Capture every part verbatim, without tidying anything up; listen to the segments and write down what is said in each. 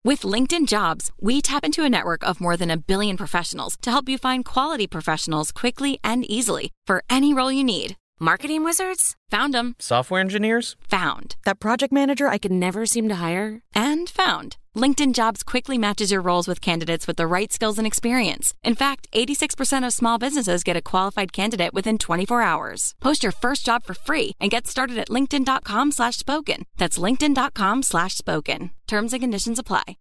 With LinkedIn Jobs, we tap into a network of more than a billion professionals to help you find quality professionals quickly and easily for any role you need. Marketing wizards? Found them. Software engineers? Found. That project manager I could never seem to hire? And found. LinkedIn Jobs quickly matches your roles with candidates with the right skills and experience. In fact, eighty-six percent of small businesses get a qualified candidate within twenty-four hours. Post your first job for free and get started at linkedin.com slash spoken. That's linkedin.com slash spoken. Terms and conditions apply.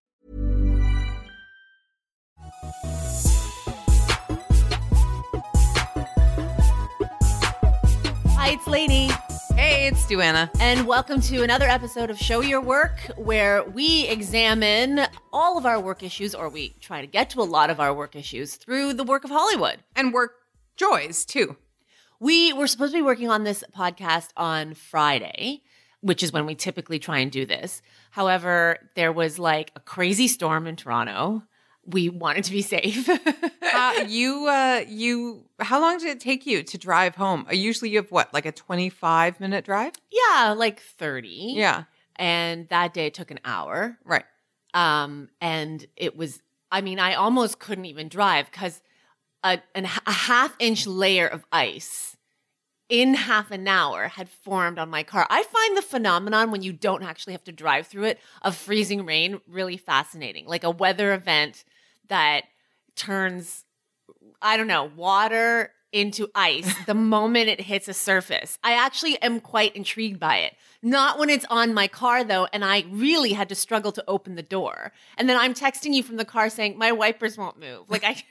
Hi, it's Lady. Hey, it's Duana. And welcome to another episode of Show Your Work, where we examine all of our work issues, or we try to get to a lot of our work issues through the work of Hollywood. And work joys, too. We were supposed to be working on this podcast on Friday, which is when we typically try and do this. However, there was like a crazy storm in Toronto. We wanted to be safe. uh, you, uh, you, how long did it take you to drive home? Uh, Usually you have what, like a twenty-five minute drive? Yeah, like thirty. Yeah. And that day it took an hour. Right. Um, and it was, I mean, I almost couldn't even drive because a, an, a half inch layer of ice in half an hour had formed on my car. I find the phenomenon when you don't actually have to drive through it of freezing rain really fascinating. Like a weather event that turns, I don't know, water into ice the moment it hits a surface. I actually am quite intrigued by it. Not when it's on my car, though, and I really had to struggle to open the door. And then I'm texting you from the car saying, my wipers won't move. Like I...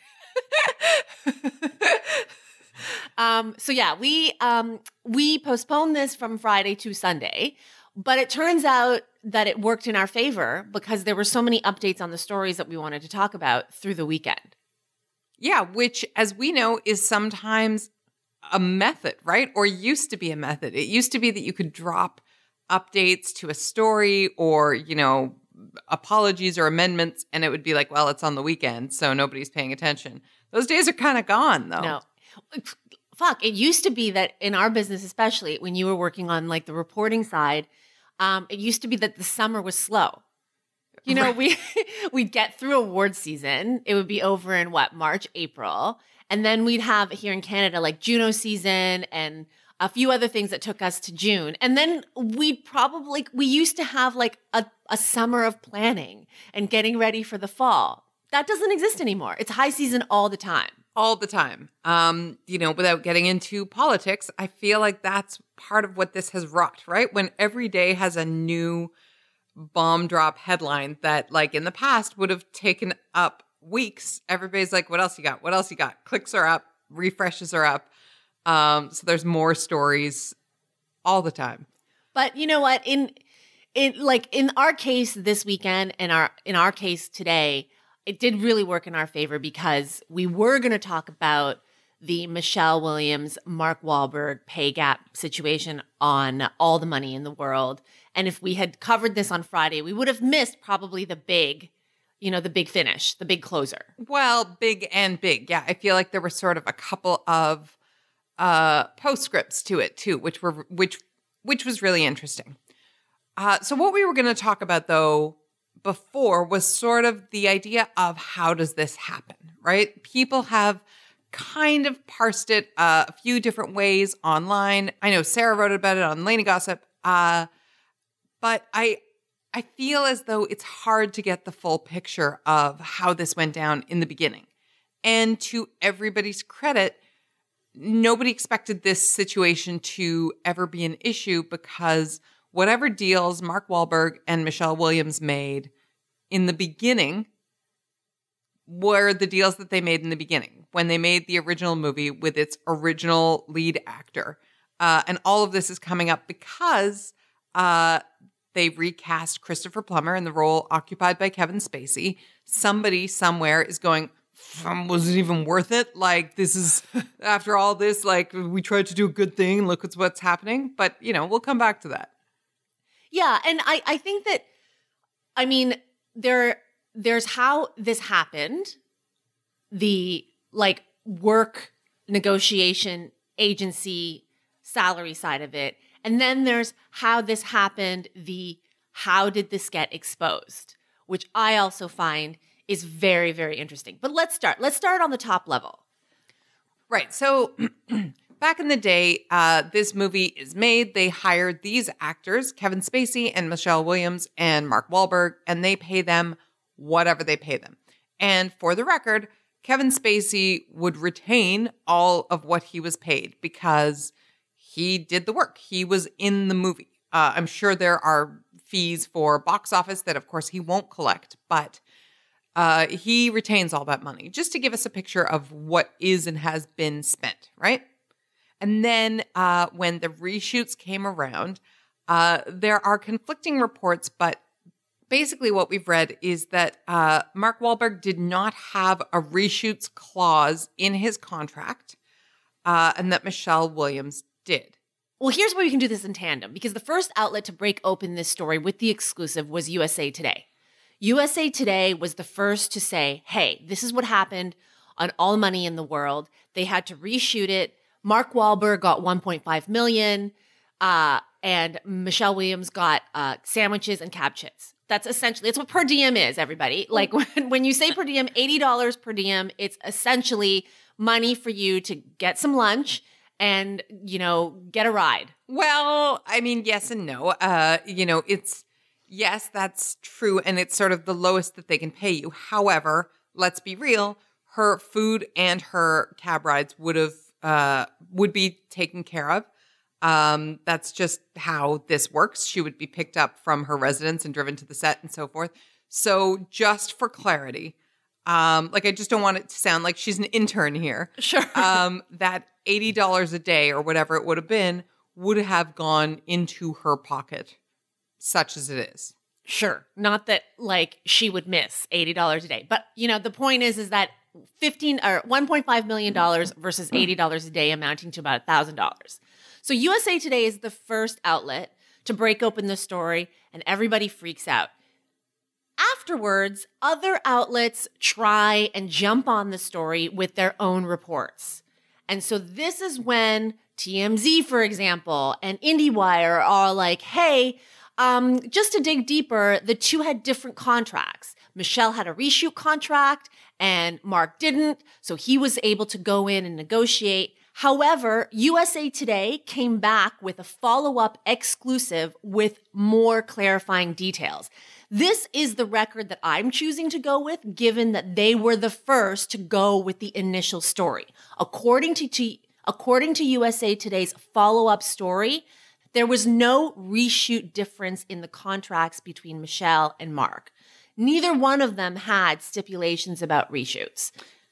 um, so yeah, we um, we postponed this from Friday to Sunday, but it turns out that it worked in our favor because there were so many updates on the stories that we wanted to talk about through the weekend. Yeah, which, as we know, is sometimes a method, right? Or used to be a method. It used to be that you could drop updates to a story or, you know, apologies or amendments, and it would be like, well, it's on the weekend, so nobody's paying attention. Those days are kind of gone, though. No. Fuck, it used to be that in our business, especially when you were working on like the reporting side, um, it used to be that the summer was slow. You know, right. we, we'd get through award season. It would be over in what, March, April. And then we'd have here in Canada, like Juno season and a few other things that took us to June. And then we'd probably, we used to have like a, a summer of planning and getting ready for the fall. That doesn't exist anymore. It's high season all the time. All the time. Um, you know, without getting into politics, I feel like that's part of what this has wrought, right? When every day has a new bomb drop headline that, like in the past, would have taken up weeks. Everybody's like, what else you got? What else you got? Clicks are up, refreshes are up. Um, so there's more stories all the time. But you know what? In in like in our case this weekend and our in our case today, it did really work in our favor because we were going to talk about the Michelle Williams, Mark Wahlberg pay gap situation on All the Money in the World. And if we had covered this on Friday, we would have missed probably the big, you know, the big finish, the big closer. Well, big and big. Yeah, I feel like there were sort of a couple of uh, postscripts to it too, which were which which was really interesting. Uh, so what we were going to talk about, though, before was sort of the idea of how does this happen, right? People have kind of parsed it uh, a few different ways online. I know Sarah wrote about it on Lainey Gossip, uh, but I I feel as though it's hard to get the full picture of how this went down in the beginning. And to everybody's credit, nobody expected this situation to ever be an issue because whatever deals Mark Wahlberg and Michelle Williams made in the beginning were the deals that they made in the beginning when they made the original movie with its original lead actor. Uh, and all of this is coming up because uh, they recast Christopher Plummer in the role occupied by Kevin Spacey. Somebody somewhere is going, was it even worth it? Like, this is, after all this, like, we tried to do a good thing. Look at what's happening. But, you know, we'll come back to that. Yeah, and I, I think that, I mean, there there's how this happened, the, like, work negotiation agency salary side of it, and then there's how this happened, the how did this get exposed, which I also find is very, very interesting. But let's start. Let's start on the top level. Right. So back in the day, uh, this movie is made. They hired these actors, Kevin Spacey and Michelle Williams and Mark Wahlberg, and they pay them whatever they pay them. And for the record, Kevin Spacey would retain all of what he was paid because he did the work. He was in the movie. Uh, I'm sure there are fees for box office that, of course, he won't collect, but uh, he retains all that money just to give us a picture of what is and has been spent, right? And then uh, when the reshoots came around, uh, there are conflicting reports, but basically what we've read is that uh, Mark Wahlberg did not have a reshoots clause in his contract, uh, and that Michelle Williams did. Well, here's where we can do this in tandem, because the first outlet to break open this story with the exclusive was U S A Today. U S A Today was the first to say, hey, this is what happened on All Money in the World. They had to reshoot it. Mark Wahlberg got one point five million dollars, uh, and Michelle Williams got uh, sandwiches and cab chits. That's essentially, it's what per diem is, everybody. Like when, when you say per diem, eighty dollars per diem, it's essentially money for you to get some lunch and, you know, get a ride. Well, I mean, yes and no. Uh, you know, it's, yes, that's true. And it's sort of the lowest that they can pay you. However, let's be real, her food and her cab rides would have, uh, would be taken care of. Um, that's just how this works. She would be picked up from her residence and driven to the set and so forth. So just for clarity, um, like I just don't want it to sound like she's an intern here. Sure. Um, that eighty dollars a day or whatever it would have been would have gone into her pocket, such as it is. Sure. Not that like she would miss eighty dollars a day. But, you know, the point is, is that fifteen or one point five million dollars versus eighty dollars a day amounting to about one thousand dollars. So U S A Today is the first outlet to break open the story, and everybody freaks out. Afterwards, other outlets try and jump on the story with their own reports. And so this is when T M Z, for example, and IndieWire are like, hey, um, just to dig deeper, the two had different contracts. Michelle had a reshoot contract and Mark didn't, so he was able to go in and negotiate. However, U S A Today came back with a follow-up exclusive with more clarifying details. This is the record that I'm choosing to go with, given that they were the first to go with the initial story. According to, to, according to U S A Today's follow-up story, there was no reshoot difference in the contracts between Michelle and Mark. Neither one of them had stipulations about reshoots.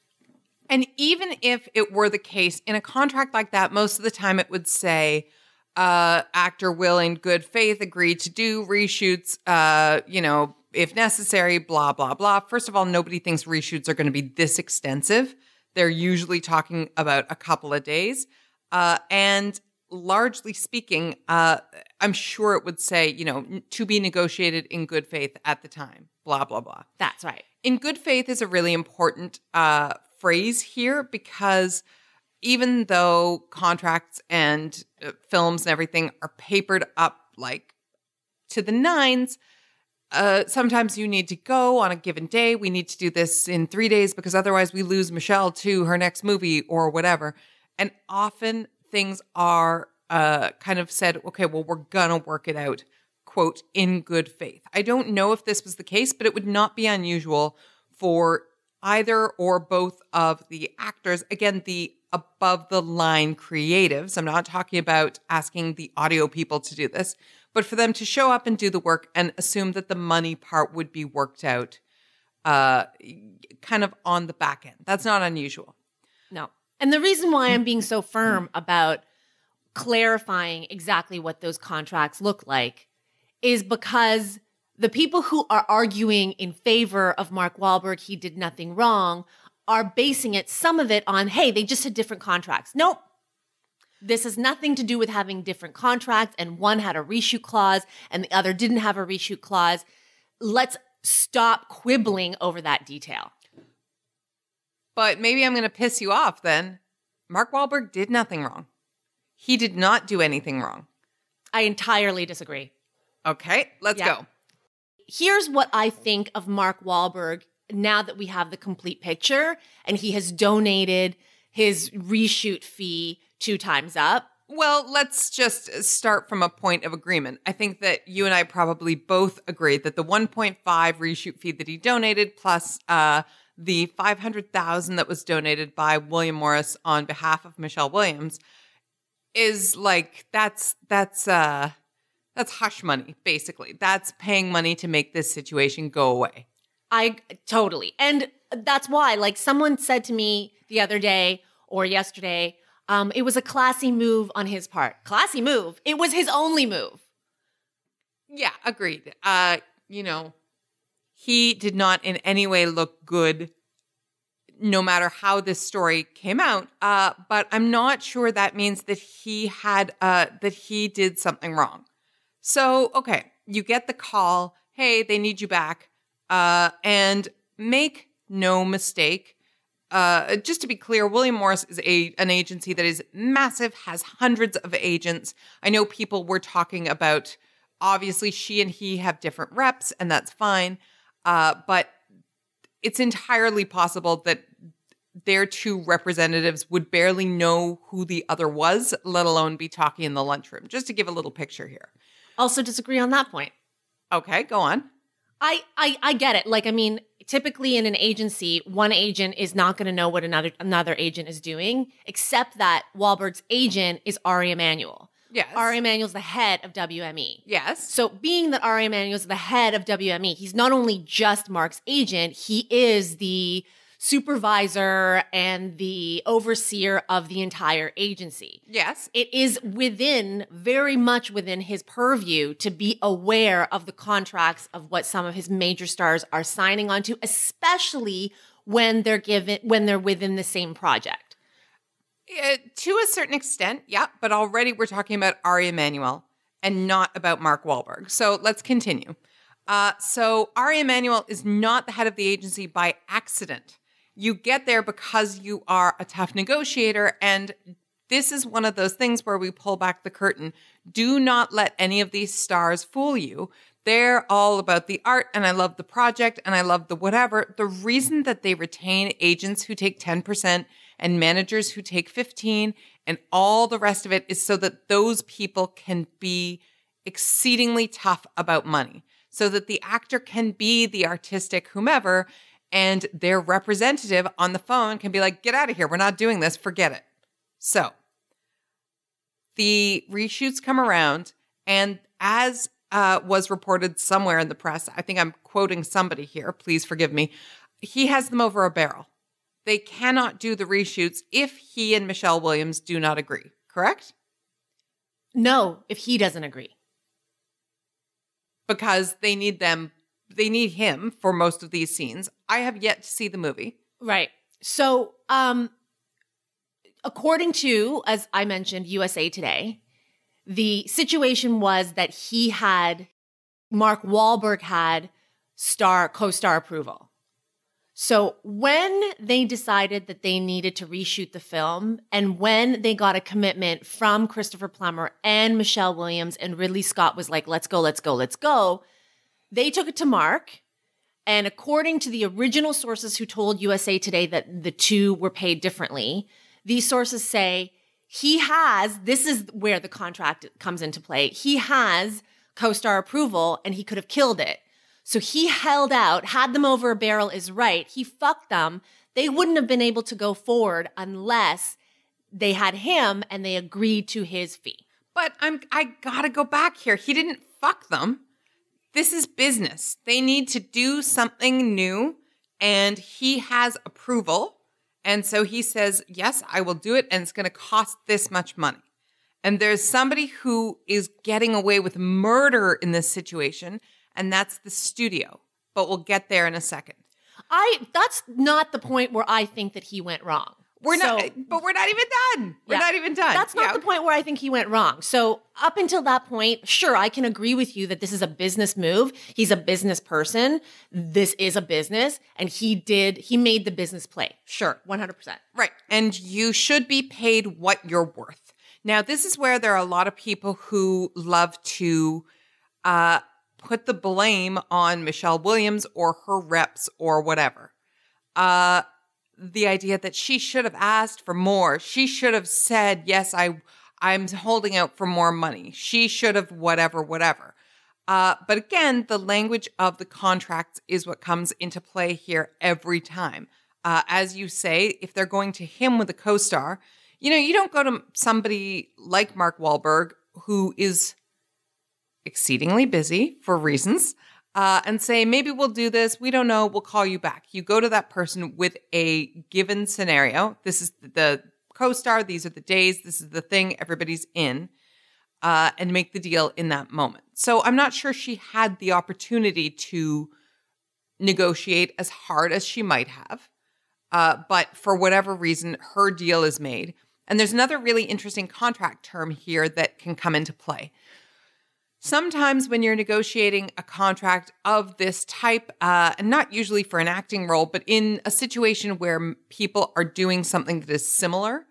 And even if it were the case, in a contract like that, most of the time it would say, uh, actor will in good faith agree to do reshoots, uh, you know, if necessary, blah, blah, blah. First of all, nobody thinks reshoots are going to be this extensive. They're usually talking about a couple of days. Uh, and largely speaking, uh, I'm sure it would say, you know, to be negotiated in good faith at the time, blah, blah, blah. That's right. In good faith is a really important uh, phrase here, because even though contracts and uh, films and everything are papered up like to the nines, uh, sometimes you need to go on a given day. We need to do this in three days because otherwise we lose Michelle to her next movie or whatever. And often things are uh, kind of said, okay, well, we're going to work it out, quote, in good faith. I don't know if this was the case, but it would not be unusual for either or both of the actors, again, the above the line creatives. I'm not talking about asking the audio people to do this, but for them to show up and do the work and assume that the money part would be worked out uh, kind of on the back end. That's not unusual. No. And the reason why I'm being so firm about clarifying exactly what those contracts look like is because the people who are arguing in favor of Mark Wahlberg, he did nothing wrong, are basing it, some of it on, hey, they just had different contracts. Nope. This has nothing to do with having different contracts, and one had a reshoot clause and the other didn't have a reshoot clause. Let's stop quibbling over that detail. But maybe I'm going to piss you off then. Mark Wahlberg did nothing wrong. He did not do anything wrong. I entirely disagree. Okay, let's yeah. go. here's what I think of Mark Wahlberg now that we have the complete picture and he has donated his reshoot fee two times up. Well, let's just start from a point of agreement. I think that you and I probably both agree that the one point five reshoot fee that he donated plus uh, the five hundred thousand dollars that was donated by William Morris on behalf of Michelle Williams is like, that's, that's, uh, that's hush money, basically. That's paying money to make this situation go away. I totally. And that's why, like someone said to me the other day or yesterday, um, it was a classy move on his part. Classy move. It was his only move. Yeah, agreed. Uh, you know, he did not in any way look good no matter how this story came out. Uh, but I'm not sure that means that he had, uh, that he did something wrong. So, okay, you get the call, hey, they need you back. Uh, and make no mistake, uh, just to be clear, William Morris is a an agency that is massive, has hundreds of agents. I know people were talking about, obviously, she and he have different reps, and that's fine. Uh, but it's entirely possible that their two representatives would barely know who the other was, let alone be talking in the lunchroom, just to give a little picture here. Also disagree on that point. Okay, go on. I, I, I get it. Like, I mean, typically in an agency, one agent is not going to know what another another agent is doing, except that Wahlberg's agent is Ari Emanuel. Yes. Ari Emanuel's the head of W M E. Yes. So being that Ari Emanuel's the head of W M E, he's not only just Mark's agent, he is the supervisor and the overseer of the entire agency. Yes. It is within, very much within his purview to be aware of the contracts of what some of his major stars are signing onto, especially when they're given, when they're within the same project. Uh, to a certain extent, yeah, but already we're talking about Ari Emanuel and not about Mark Wahlberg. So let's continue. Uh, so Ari Emanuel is not the head of the agency by accident. You get there because you are a tough negotiator, and this is one of those things where we pull back the curtain. Do not let any of these stars fool you. They're all about the art, and I love the project, and I love the whatever. The reason that they retain agents who take ten percent and managers who take fifteen and all the rest of it is so that those people can be exceedingly tough about money, so that the actor can be the artistic whomever, and their representative on the phone can be like, get out of here. We're not doing this. Forget it. So the reshoots come around, and as uh, was reported somewhere in the press, I think I'm quoting somebody here, please forgive me, he has them over a barrel. They cannot do the reshoots if he and Michelle Williams do not agree, correct? No, if he doesn't agree. Because they need them, they need him for most of these scenes. I have yet to see the movie. Right. So, um, according to, as I mentioned, U S A Today, the situation was that he had, Mark Wahlberg had star, co-star approval. So when they decided that they needed to reshoot the film, and when they got a commitment from Christopher Plummer and Michelle Williams, and Ridley Scott was like, let's go, let's go, let's go, they took it to Mark. And according to the original sources who told U S A Today that the two were paid differently, these sources say he has, this is where the contract comes into play, he has co-star approval and he could have killed it. So he held out, had them over a barrel is right. He fucked them. They wouldn't have been able to go forward unless they had him and they agreed to his fee. But I'm I gotta go back here. He didn't fuck them. This is business. They need to do something new, and he has approval. And so he says, yes, I will do it, and it's going to cost this much money. And there's somebody who is getting away with murder in this situation, and that's the studio. But we'll get there in a second. I that's not the point where I think that he went wrong. We're so, not, but we're not even done. We're yeah, not even done. That's not yeah. the point where I think he went wrong. So up until that point, sure, I can agree with you that this is a business move. He's a business person. This is a business. And he did, he made the business play. Sure, one hundred percent. Right. And you should be paid what you're worth. Now, this is where there are a lot of people who love to uh, put the blame on Michelle Williams or her reps or whatever. Uh, the idea that she should have asked for more. She should have said, yes, I, I'm holding out for more money. She should have whatever, whatever. Uh, but again, the language of the contracts is what comes into play here every time. Uh, as you say, if they're going to him with a co-star, you know, you don't go to somebody like Mark Wahlberg, who is exceedingly busy for reasons, uh, and say, maybe we'll do this. We don't know. We'll call you back. You go to that person with a given scenario. This is the co-star. These are the days. This is the thing everybody's in, uh, and make the deal in that moment. So I'm not sure she had the opportunity to negotiate as hard as she might have. Uh, but for whatever reason, her deal is made. And there's another really interesting contract term here that can come into play. Sometimes when you're negotiating a contract of this type, uh, and not usually for an acting role, but in a situation where people are doing something that is similar,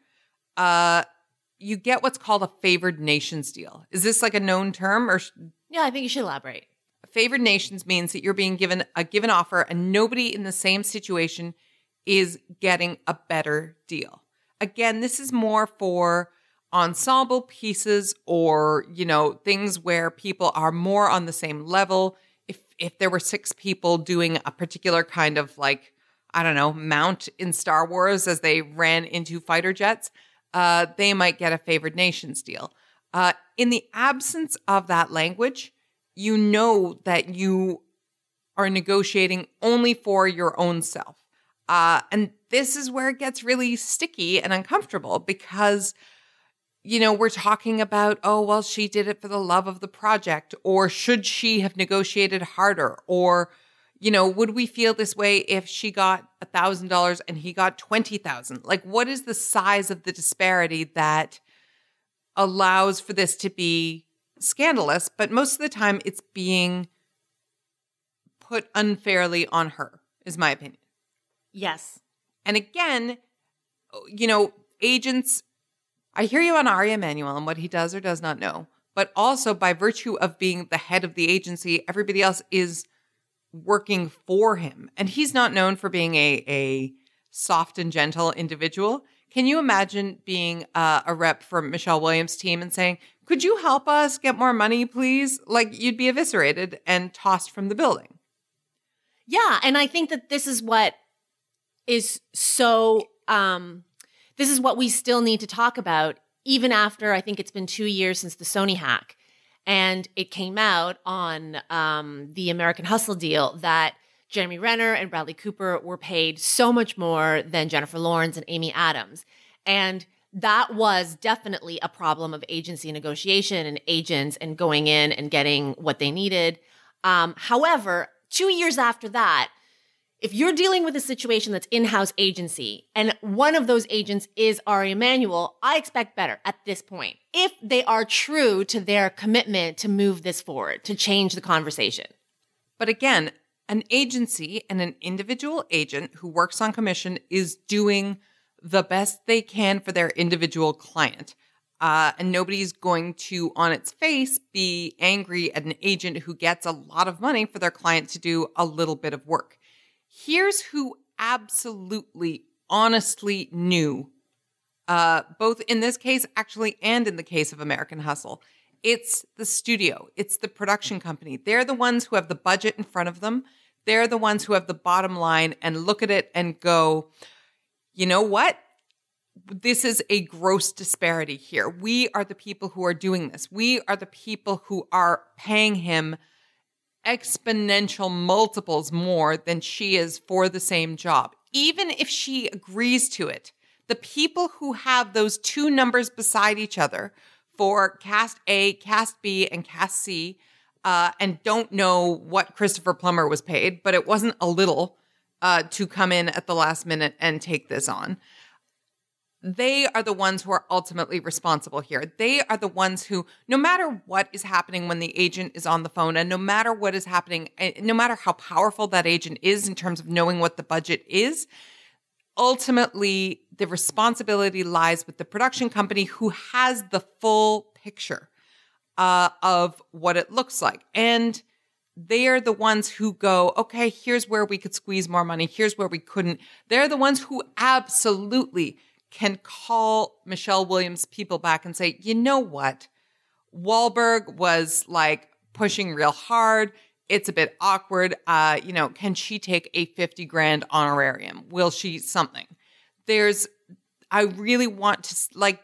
uh, you get what's called a favored nations deal. Is this like a known term? Or Yeah, I think you should elaborate. Favored nations means that you're being given a given offer and nobody in the same situation is getting a better deal. Again, this is more for ensemble pieces or, you know, things where people are more on the same level. If if there were six people doing a particular kind of like, I don't know, mount in Star Wars as they ran into fighter jets, uh, they might get a favored nations deal. Uh, in the absence of that language, you know that you are negotiating only for your own self. Uh, and this is where it gets really sticky and uncomfortable because, you know, we're talking about, oh, well, she did it for the love of the project, or should she have negotiated harder? Or, you know, would we feel this way if she got one thousand dollars and he got twenty thousand dollars? Like, what is the size of the disparity that allows for this to be scandalous? But most of the time it's being put unfairly on her, is my opinion. Yes. And again, you know, agents, I hear you on Ari Emanuel and what he does or does not know, but also by virtue of being the head of the agency, everybody else is working for him. And he's not known for being a, a soft and gentle individual. Can you imagine being uh, a rep for Michelle Williams' team and saying, could you help us get more money, please? Like, you'd be eviscerated and tossed from the building. Yeah. And I think that this is what is so, um, this is what we still need to talk about, even after I think it's been two years since the Sony hack. And it came out on um, the American Hustle deal that Jeremy Renner and Bradley Cooper were paid so much more than Jennifer Lawrence and Amy Adams. And that was definitely a problem of agency negotiation and agents and going in and getting what they needed. Um, however, two years after that, if you're dealing with a situation that's in-house agency and one of those agents is Ari Emanuel, I expect better at this point. If they are true to their commitment to move this forward, to change the conversation. But again, an agency and an individual agent who works on commission is doing the best they can for their individual client. Uh, and nobody's going to, on its face, be angry at an agent who gets a lot of money for their client to do a little bit of work. Here's who absolutely, honestly knew, uh, both in this case, actually, and in the case of American Hustle. It's the studio. It's the production company. They're the ones who have the budget in front of them. They're the ones who have the bottom line and look at it and go, you know what? This is a gross disparity here. We are the people who are doing this. We are the people who are paying him exponential multiples more than she is for the same job. Even if she agrees to it, the people who have those two numbers beside each other for cast A, cast B, and cast C, uh, and don't know what Christopher Plummer was paid, but it wasn't a little uh, to come in at the last minute and take this on. They are the ones who are ultimately responsible here. They are the ones who, no matter what is happening when the agent is on the phone, and no matter what is happening, no matter how powerful that agent is in terms of knowing what the budget is, ultimately the responsibility lies with the production company who has the full picture uh, of what it looks like. And they're the ones who go, okay, here's where we could squeeze more money. Here's where we couldn't. They're the ones who absolutely can call Michelle Williams' people back and say, you know what? Wahlberg was like pushing real hard. It's a bit awkward. Uh, you know, can she take a fifty grand honorarium? Will she something? There's, I really want to, like,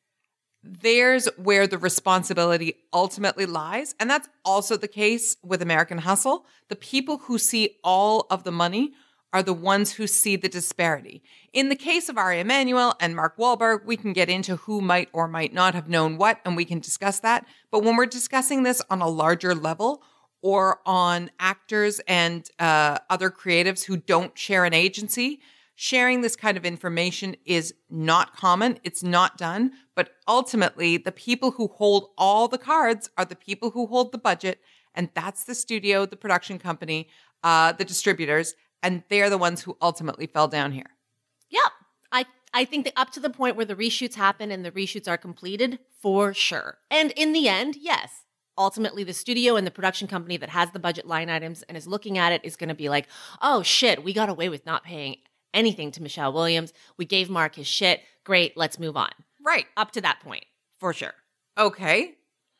there's where the responsibility ultimately lies. And that's also the case with American Hustle. The people who see all of the money are the ones who see the disparity. In the case of Ari Emanuel and Mark Wahlberg, we can get into who might or might not have known what, and we can discuss that. But when we're discussing this on a larger level, or on actors and uh, other creatives who don't share an agency, sharing this kind of information is not common. It's not done. But ultimately, the people who hold all the cards are the people who hold the budget. And that's the studio, the production company, uh, the distributors. And they're the ones who ultimately fell down here. Yep. I, I think that up to the point where the reshoots happen and the reshoots are completed, for sure. And in the end, yes. Ultimately, the studio and the production company that has the budget line items and is looking at it is going to be like, oh, shit, we got away with not paying anything to Michelle Williams. We gave Mark his shit. Great, let's move on. Right. Up to that point, for sure. Okay.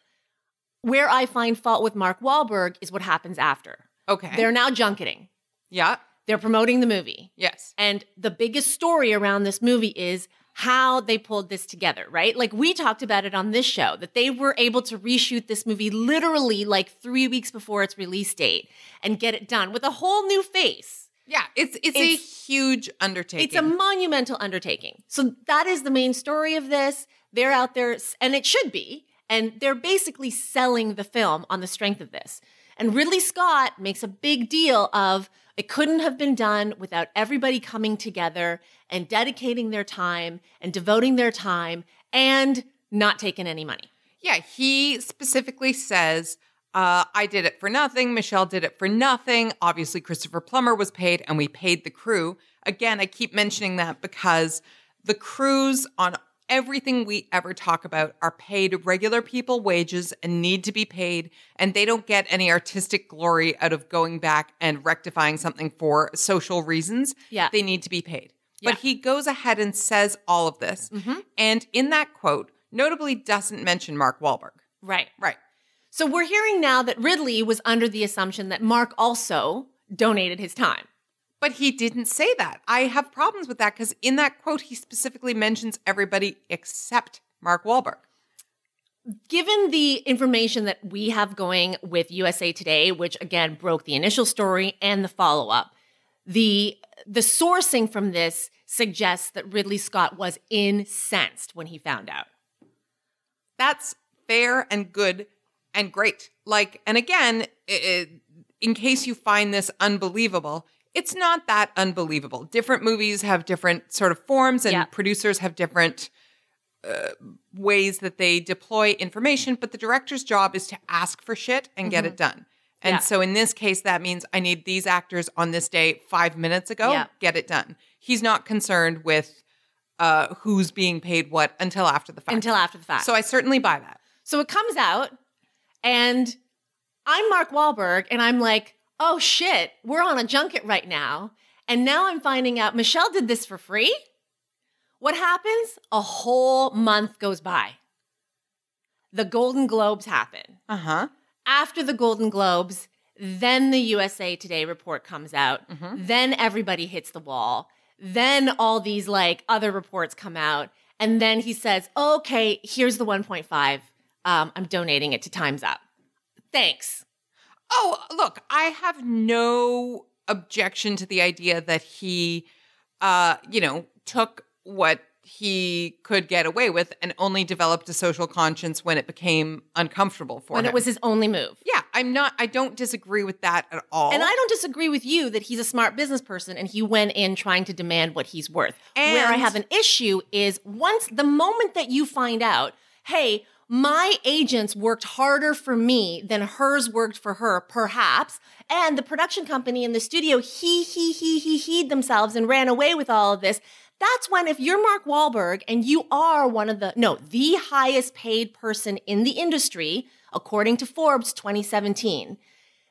Where I find fault with Mark Wahlberg is what happens after. Okay. They're now junketing. Yeah. They're promoting the movie. Yes. And the biggest story around this movie is how they pulled this together, right? Like we talked about it on this show, that they were able to reshoot this movie literally like three weeks before its release date and get it done with a whole new face. Yeah, it's, it's, it's a huge undertaking. It's a monumental undertaking. So that is the main story of this. They're out there, and it should be, and they're basically selling the film on the strength of this. And Ridley Scott makes a big deal of it couldn't have been done without everybody coming together and dedicating their time and devoting their time and not taking any money. Yeah, he specifically says, uh, I did it for nothing. Michelle did it for nothing. Obviously, Christopher Plummer was paid and we paid the crew. Again, I keep mentioning that because the crews on everything we ever talk about are paid regular people wages and need to be paid, and they don't get any artistic glory out of going back and rectifying something for social reasons. Yeah. They need to be paid. Yeah. But he goes ahead and says all of this. Mm-hmm. And in that quote, notably doesn't mention Mark Wahlberg. Right. Right. So we're hearing now that Ridley was under the assumption that Mark also donated his time. But he didn't say that. I have problems with that because in that quote, he specifically mentions everybody except Mark Wahlberg. Given the information that we have going with U S A Today, which again broke the initial story and the follow-up, the the sourcing from this suggests that Ridley Scott was incensed when he found out. That's fair and good and great. Like, and again, it, in case you find this unbelievable, it's not that unbelievable. Different movies have different sort of forms and yeah. producers have different uh, ways that they deploy information, but the director's job is to ask for shit and mm-hmm. get it done. And yeah. so in this case, that means I need these actors on this day five minutes ago, yeah. get it done. He's not concerned with uh, who's being paid what until after the fact. Until after the fact. So I certainly buy that. So it comes out and I'm Mark Wahlberg and I'm like, oh shit, we're on a junket right now. And now I'm finding out Michelle did this for free? What happens? A whole month goes by. The Golden Globes happen. Uh-huh. After the Golden Globes, then the U S A Today report comes out. Mm-hmm. Then everybody hits the wall. Then all these like other reports come out. And then he says, okay, here's the one point five. Um, I'm donating it to Time's Up. Thanks. Oh, look, I have no objection to the idea that he, uh, you know, took what he could get away with and only developed a social conscience when it became uncomfortable for when him. When it was his only move. Yeah, I'm not, I don't disagree with that at all. And I don't disagree with you that he's a smart business person and he went in trying to demand what he's worth. And where I have an issue is once, the moment that you find out, hey, my agents worked harder for me than hers worked for her, perhaps. And the production company and the studio, he, he, he, he, heed themselves and ran away with all of this. That's when if you're Mark Wahlberg and you are one of the, no, the highest paid person in the industry, according to Forbes twenty seventeen,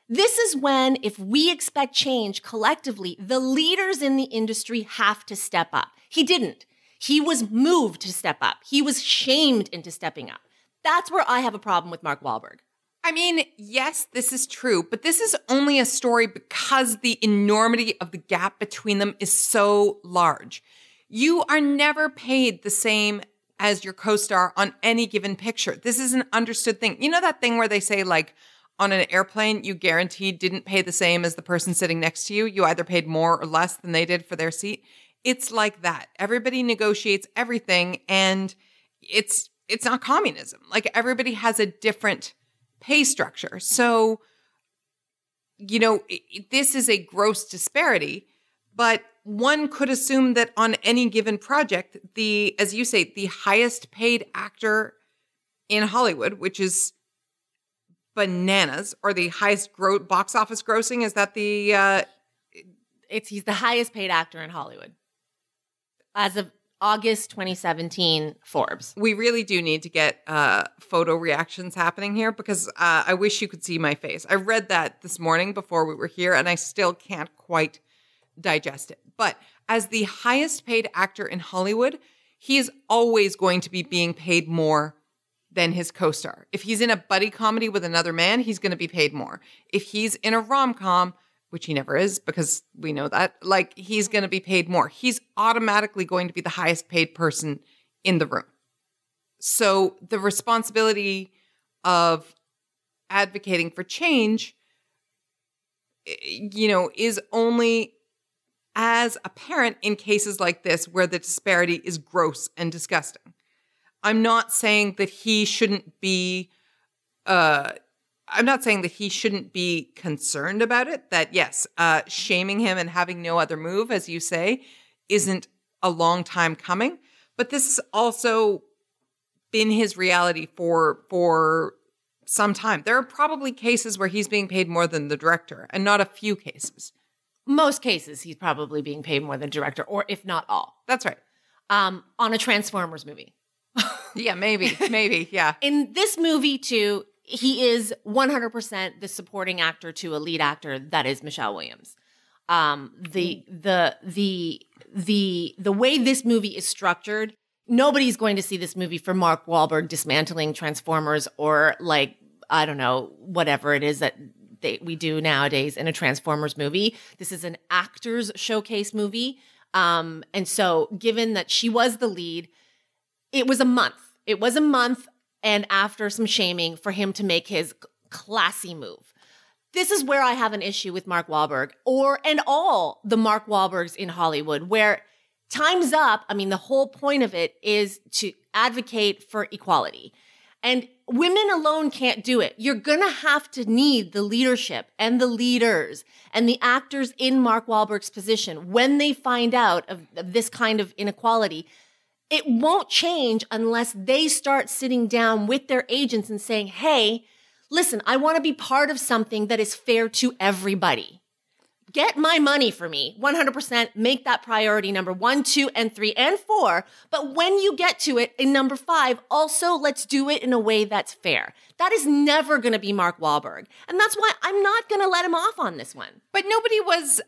This is when, if we expect change collectively, the leaders in the industry have to step up. He didn't. He was moved to step up. He was shamed into stepping up. That's where I have a problem with Mark Wahlberg. I mean, yes, this is true, but this is only a story because the enormity of the gap between them is so large. You are never paid the same as your co-star on any given picture. This is an understood thing. You know that thing where they say, like, on an airplane, you guaranteed didn't pay the same as the person sitting next to you. You either paid more or less than they did for their seat. It's like that. Everybody negotiates everything, and it's it's not communism. Like, everybody has a different pay structure. So, you know, it, this is a gross disparity, but one could assume that on any given project, the, as you say, the highest paid actor in Hollywood, which is bananas, or the highest gro- box office grossing, is that the... Uh, it's he's the highest paid actor in Hollywood. As of August twenty seventeen, Forbes. We really do need to get uh, photo reactions happening here, because uh, I wish you could see my face. I read that this morning before we were here, and I still can't quite digest it. But as the highest paid actor in Hollywood, he is always going to be being paid more than his co-star. If he's in a buddy comedy with another man, he's going to be paid more. If he's in a rom-com, which he never is because we know that, like, he's going to be paid more. He's automatically going to be the highest paid person in the room. So the responsibility of advocating for change, you know, is only as apparent in cases like this where the disparity is gross and disgusting. I'm not saying that he shouldn't be, uh, I'm not saying that he shouldn't be concerned about it, that yes, uh, shaming him and having no other move, as you say, isn't a long time coming. But this has also been his reality for, for some time. There are probably cases where he's being paid more than the director, and not a few cases. Most cases, he's probably being paid more than director, or if not all. That's right. Um, on a Transformers movie. Yeah, maybe, maybe, yeah. In this movie, too, he is one hundred percent the supporting actor to a lead actor that is Michelle Williams. Um, the the the the the way this movie is structured, nobody's going to see this movie for Mark Wahlberg dismantling Transformers, or, like, I don't know, whatever it is that they, we do nowadays in a Transformers movie. This is an actors showcase movie. Um, and so given that she was the lead, it was a month. It was a month, and after some shaming, for him to make his classy move. This is where I have an issue with Mark Wahlberg, or and all the Mark Wahlbergs in Hollywood, where time's up. I mean, the whole point of it is to advocate for equality. And women alone can't do it. You're going to have to need the leadership and the leaders and the actors in Mark Wahlberg's position when they find out of, of this kind of inequality. It won't change unless they start sitting down with their agents and saying, hey, listen, I want to be part of something that is fair to everybody. Get my money for me, one hundred percent. Make that priority number one, two, and three, and four. But when you get to it in number five, also let's do it in a way that's fair. That is never going to be Mark Wahlberg. And that's why I'm not going to let him off on this one. But nobody was...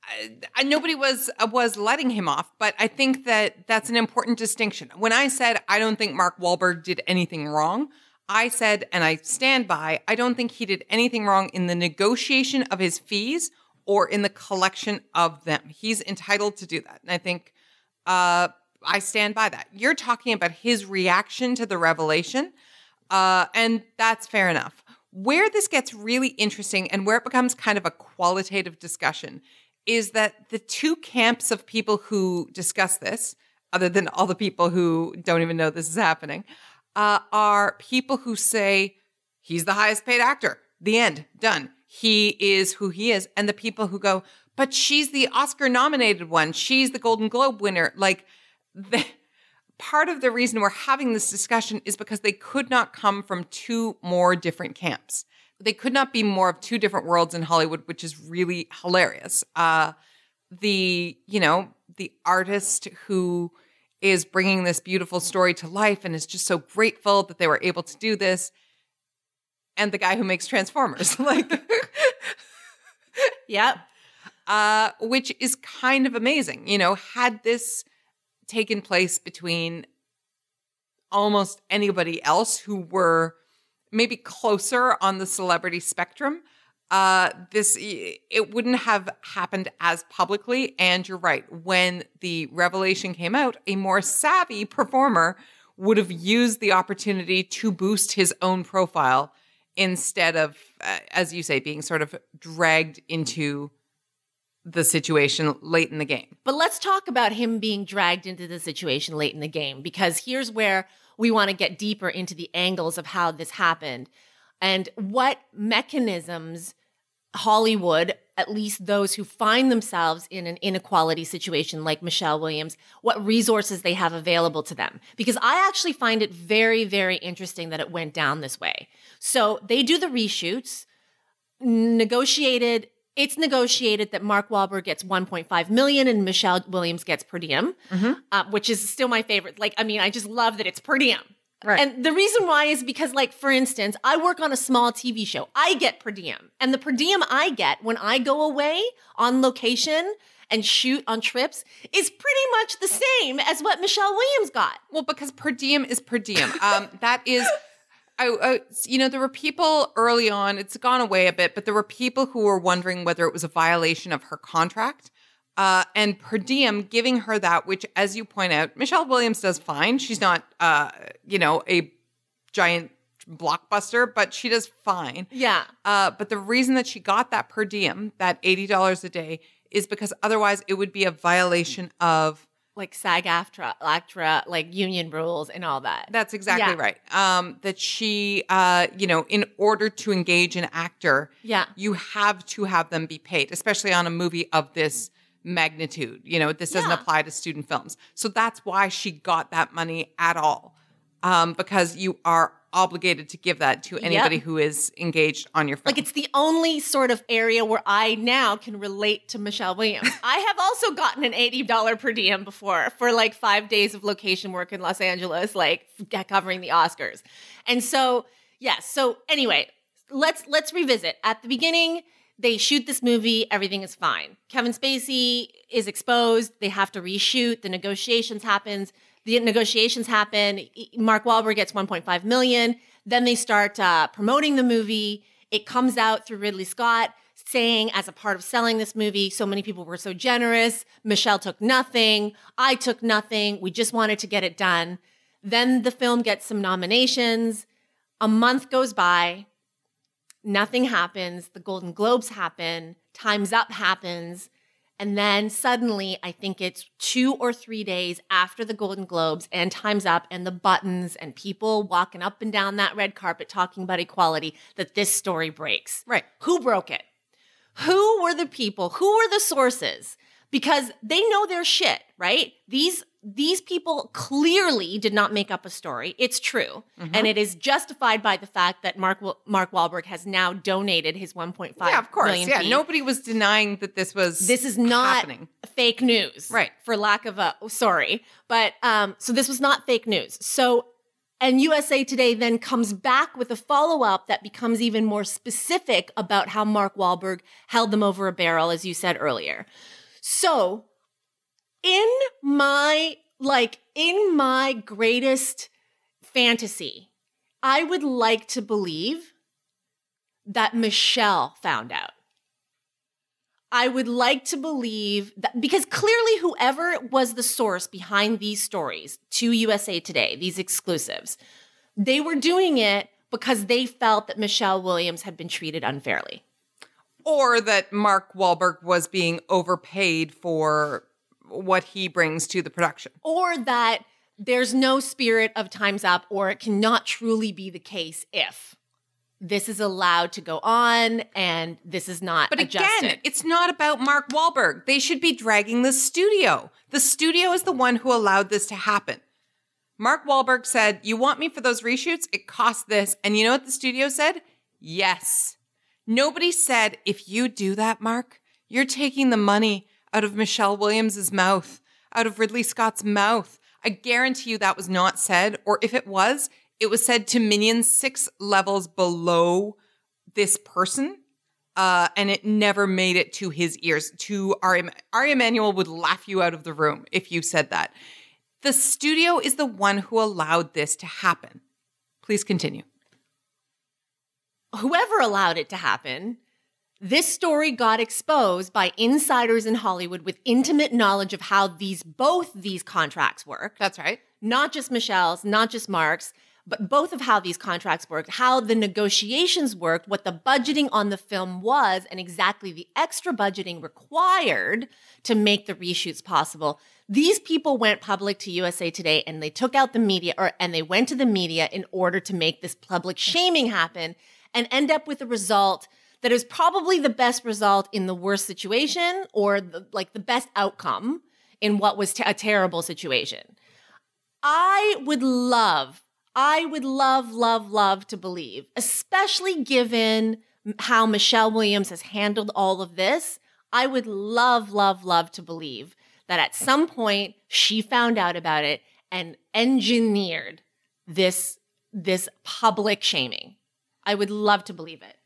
Uh, nobody was uh, was letting him off, but I think that that's an important distinction. When I said I don't think Mark Wahlberg did anything wrong, I said, and I stand by, I don't think he did anything wrong in the negotiation of his fees or in the collection of them. He's entitled to do that. And I think uh, I stand by that. You're talking about his reaction to the revelation, uh, and that's fair enough. Where this gets really interesting and where it becomes kind of a qualitative discussion is that the two camps of people who discuss this, other than all the people who don't even know this is happening, uh, are people who say, he's the highest paid actor. The end. Done. He is who he is. And the people who go, but she's the Oscar nominated one. She's the Golden Globe winner. Like, the, part of the reason we're having this discussion is because they could not come from two more different camps. They could not be more of two different worlds in Hollywood, which is really hilarious. Uh, the, you know, the artist who is bringing this beautiful story to life and is just so grateful that they were able to do this, and the guy who makes Transformers. Like, Yep. Uh, which is kind of amazing. You know, had this taken place between almost anybody else who were maybe closer on the celebrity spectrum, uh, this it wouldn't have happened as publicly. And you're right, when the revelation came out, a more savvy performer would have used the opportunity to boost his own profile instead of, uh, as you say, being sort of dragged into the situation late in the game. But let's talk about him being dragged into the situation late in the game, because here's where we want to get deeper into the angles of how this happened and what mechanisms Hollywood, at least those who find themselves in an inequality situation like Michelle Williams, what resources they have available to them. Because I actually find it very, very interesting that it went down this way. So they do the reshoots, negotiated It's negotiated that Mark Wahlberg gets one point five million dollars and Michelle Williams gets per diem, mm-hmm. uh, which is still my favorite. Like, I mean, I just love that it's per diem. Right. And the reason why is because, like, for instance, I work on a small T V show. I get per diem. And the per diem I get when I go away on location and shoot on trips is pretty much the same as what Michelle Williams got. Well, because per diem is per diem. Um, that is... I, I, you know, there were people early on, it's gone away a bit, but there were people who were wondering whether it was a violation of her contract. Uh, and per diem giving her that, which, as you point out, Michelle Williams does fine. She's not, uh, you know, a giant blockbuster, but she does fine. Yeah. Uh, but the reason that she got that per diem, that eighty dollars a day, is because otherwise it would be a violation of like SAG-AFTRA, ACTRA, like union rules and all that. That's exactly yeah. right. Um, that she, uh, you know, in order to engage an actor, yeah. you have to have them be paid, especially on a movie of this magnitude. You know, this doesn't yeah. apply to student films. So that's why she got that money at all, um, because you are obligated to give that to anybody yep. who is engaged on your film. Like, it's the only sort of area where I now can relate to Michelle Williams. I have also gotten an eighty dollars per diem before for like five days of location work in Los Angeles, like covering the Oscars. And so, yes. Yeah, so anyway, let's let's revisit. At the beginning, they shoot this movie. Everything is fine. Kevin Spacey is exposed. They have to reshoot. The negotiations happens. The negotiations happen. Mark Wahlberg gets one point five million dollars. Then they start uh, promoting the movie. It comes out through Ridley Scott saying, as a part of selling this movie, so many people were so generous. Michelle took nothing. I took nothing. We just wanted to get it done. Then the film gets some nominations. A month goes by. Nothing happens. The Golden Globes happen. Time's Up happens. And then suddenly, I think it's two or three days after the Golden Globes and Time's Up and the buttons and people walking up and down that red carpet talking about equality, that this story breaks. Right. Who broke it? Who were the people? Who were the sources? Because they know their shit, right? These These people clearly did not make up a story. It's true. Mm-hmm. And it is justified by the fact that Mark Mark Wahlberg has now donated his one point five yeah, of course. million Yeah, fee. nobody was denying that this was This is not happening. Fake news. Right. For lack of a, oh, sorry. But, um, so this was not fake news. So, and U S A Today then comes back with a follow-up that becomes even more specific about how Mark Wahlberg held them over a barrel, as you said earlier. So, in my, like, in my greatest fantasy, I would like to believe that Michelle found out. I would like to believe that, because clearly whoever was the source behind these stories to U S A Today, these exclusives, they were doing it because they felt that Michelle Williams had been treated unfairly. Or that Mark Wahlberg was being overpaid for what he brings to the production. Or that there's no spirit of Time's Up, or it cannot truly be the case if this is allowed to go on and this is not But adjusted. again, it's not about Mark Wahlberg. They should be dragging the studio. The studio is the one who allowed this to happen. Mark Wahlberg said, you want me for those reshoots? It costs this. And you know what the studio said? Yes. Nobody said, if you do that, Mark, you're taking the money out of Michelle Williams' mouth, out of Ridley Scott's mouth. I guarantee you that was not said. Or if it was, it was said to minions six levels below this person. uh, and it never made it to his ears. To Ari, Ari Emanuel would laugh you out of the room if you said that. The studio is the one who allowed this to happen. Please continue. Whoever allowed it to happen, this story got exposed by insiders in Hollywood with intimate knowledge of how these both these contracts work. That's right. Not just Michelle's, not just Mark's, but both of how these contracts worked, how the negotiations worked, what the budgeting on the film was, and exactly the extra budgeting required to make the reshoots possible. These people went public to U S A Today and they took out the media, or and they went to the media in order to make this public shaming happen and end up with a result that is probably the best result in the worst situation, or the, like the best outcome in what was t- a terrible situation. I would love, I would love, love, love to believe, especially given how Michelle Williams has handled all of this, I would love, love, love to believe that at some point she found out about it and engineered this, this public shaming. I would love to believe it.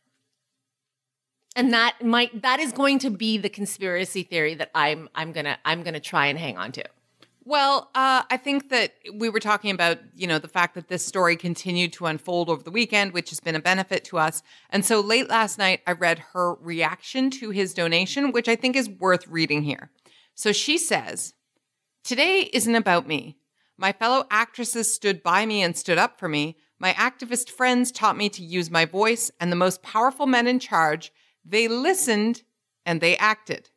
And that might that is going to be the conspiracy theory that I'm I'm gonna I'm gonna try and hang on to. Well, uh, I think that we were talking about, you know, the fact that this story continued to unfold over the weekend, which has been a benefit to us. And so late last night, I read her reaction to his donation, which I think is worth reading here. So she says, "Today isn't about me. My fellow actresses stood by me and stood up for me. My activist friends taught me to use my voice, and the most powerful men in charge, they listened and they acted.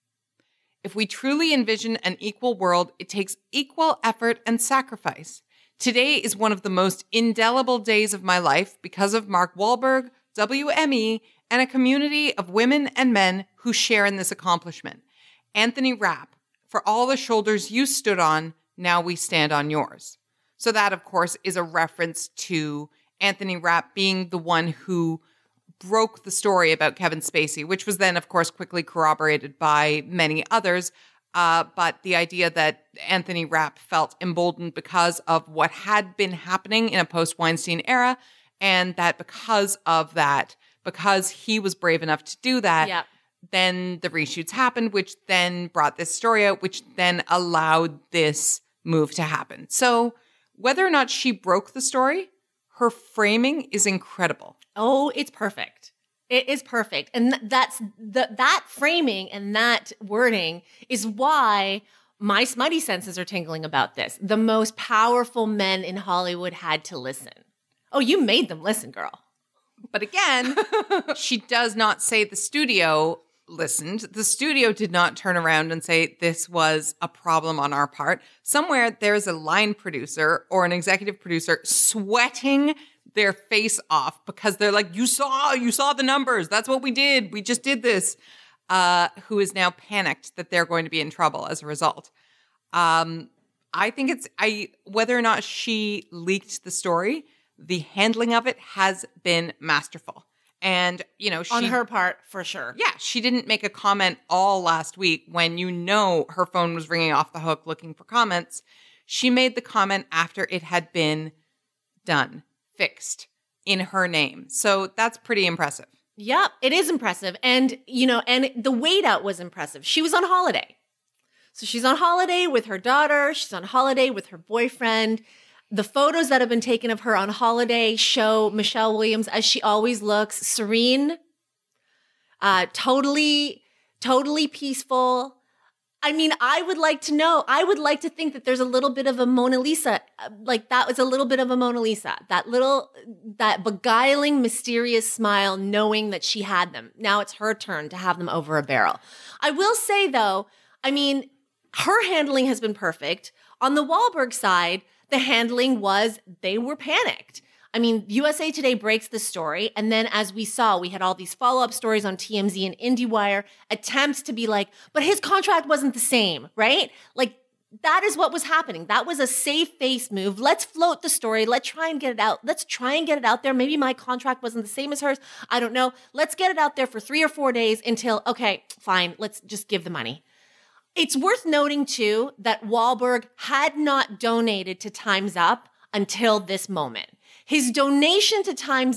If we truly envision an equal world, it takes equal effort and sacrifice. Today is one of the most indelible days of my life because of Mark Wahlberg, W M E, and a community of women and men who share in this accomplishment. Anthony Rapp, for all the shoulders you stood on, now we stand on yours." So that, of course, is a reference to Anthony Rapp being the one who broke the story about Kevin Spacey, which was then, of course, quickly corroborated by many others. Uh, but the idea that Anthony Rapp felt emboldened because of what had been happening in a post-Weinstein era, and that because of that, because he was brave enough to do that, Yep. then the reshoots happened, which then brought this story out, which then allowed this move to happen. So whether or not she broke the story, her framing is incredible. Oh, it's perfect. It is perfect. And th- that's the, that framing and that wording is why my smutty senses are tingling about this. The most powerful men in Hollywood had to listen. Oh, you made them listen, girl. But again, she does not say the studio listened. The studio did not turn around and say this was a problem on our part. Somewhere there's a line producer or an executive producer sweating their face off because they're like, you saw, you saw the numbers. That's what we did. We just did this. Uh, who is now panicked that they're going to be in trouble as a result. Um, I think it's, I whether or not she leaked the story, the handling of it has been masterful. And, you know, she, On her part, for sure. Yeah, she didn't make a comment all last week when, you know, her phone was ringing off the hook looking for comments. She made the comment after it had been done, fixed in her name. So that's pretty impressive. Yep, it is impressive. And, you know, and the wait out was impressive. She was on holiday. So she's on holiday with her daughter. She's on holiday with her boyfriend. The photos that have been taken of her on holiday show Michelle Williams as she always looks, serene, uh, totally, totally peaceful. I mean, I would like to know, I would like to think that there's a little bit of a Mona Lisa, like that was a little bit of a Mona Lisa, that little, that beguiling, mysterious smile, knowing that she had them. Now it's her turn to have them over a barrel. I will say though, I mean, her handling has been perfect. On the Wahlberg side, the handling was they were panicked. I mean, U S A Today breaks the story. And then as we saw, we had all these follow-up stories on T M Z and IndieWire, attempts to be like, but his contract wasn't the same, right? Like that is what was happening. That was a safe face move. Let's float the story. Let's try and get it out. Let's try and get it out there. Maybe my contract wasn't the same as hers. I don't know. Let's get it out there for three or four days until, okay, fine, let's just give the money. It's worth noting, too, that Wahlberg had not donated to Time's Up until this moment. His donation to Time's Up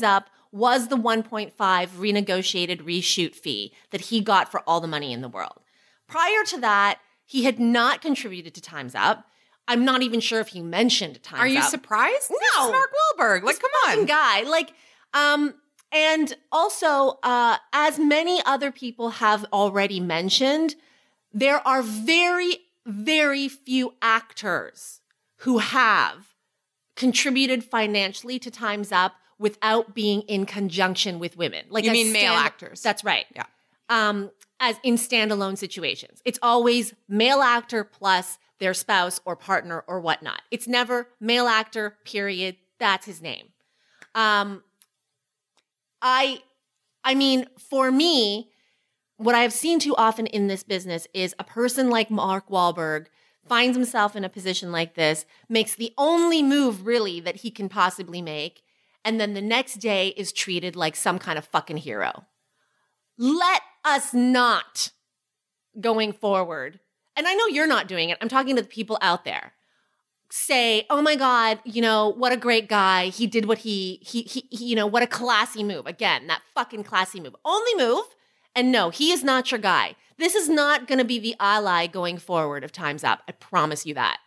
was the one point five renegotiated reshoot fee that he got for all the money in the world. Prior to that, he had not contributed to Time's Up. I'm not even sure if he mentioned Time's Up. Are you surprised? No. This is Mark Wahlberg. Like, This come fucking on. guy. Like, um, and also, uh, as many other people have already mentioned, there are very, very few actors who have contributed financially to Time's Up without being in conjunction with women. Like, You as mean male stand- actors? That's right. Yeah. Um, as in standalone situations. It's always male actor plus their spouse or partner or whatnot. It's never male actor, period. That's his name. Um, I, I mean, for me, what I've seen too often in this business is a person like Mark Wahlberg finds himself in a position like this, makes the only move really that he can possibly make, and then the next day is treated like some kind of fucking hero. Let us not, going forward, and I know you're not doing it, I'm talking to the people out there, say, oh my God, you know, what a great guy. He did what he, he, he, he, you know, what a classy move. Again, that fucking classy move. Only move. And no, he is not your guy. This is not going to be the ally going forward of Time's Up. I promise you that.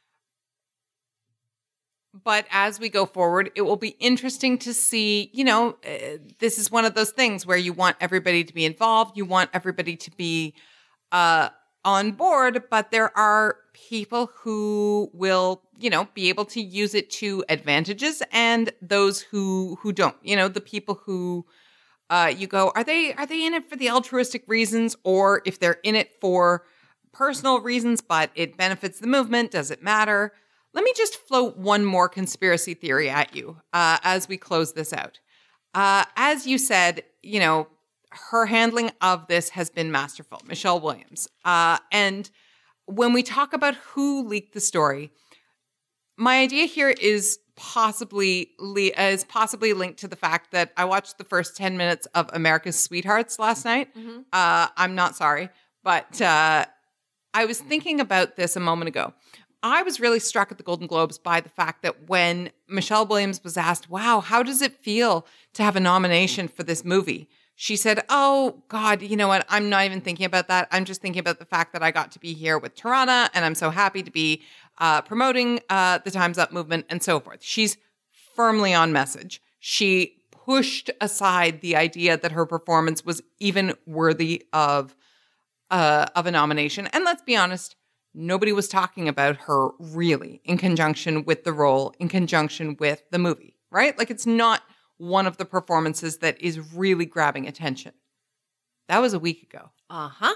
But as we go forward, it will be interesting to see, you know, uh, this is one of those things where you want everybody to be involved. You want everybody to be uh, on board, but there are people who will, you know, be able to use it to advantages and those who who don't. You know, the people who uh, you go, are they are they in it for the altruistic reasons, or if they're in it for personal reasons, but it benefits the movement, does it matter? Let me just float one more conspiracy theory at you uh, as we close this out. Uh, as you said, you know, her handling of this has been masterful, Michelle Williams. Uh, and when we talk about who leaked the story, my idea here is possibly le- is possibly linked to the fact that I watched the first ten minutes of America's Sweethearts last night. Mm-hmm. Uh, I'm not sorry, but uh, I was thinking about this a moment ago. I was really struck at the Golden Globes by the fact that when Michelle Williams was asked, wow, how does it feel to have a nomination for this movie? She said, oh, God, you know what? I'm not even thinking about that. I'm just thinking about the fact that I got to be here with Tarana, and I'm so happy to be uh, promoting uh, the Time's Up movement and so forth. She's firmly on message. She pushed aside the idea that her performance was even worthy of, uh, of a nomination. And let's be honest, nobody was talking about her really in conjunction with the role, in conjunction with the movie, right? Like, it's not one of the performances that is really grabbing attention. That was a week ago. Uh-huh.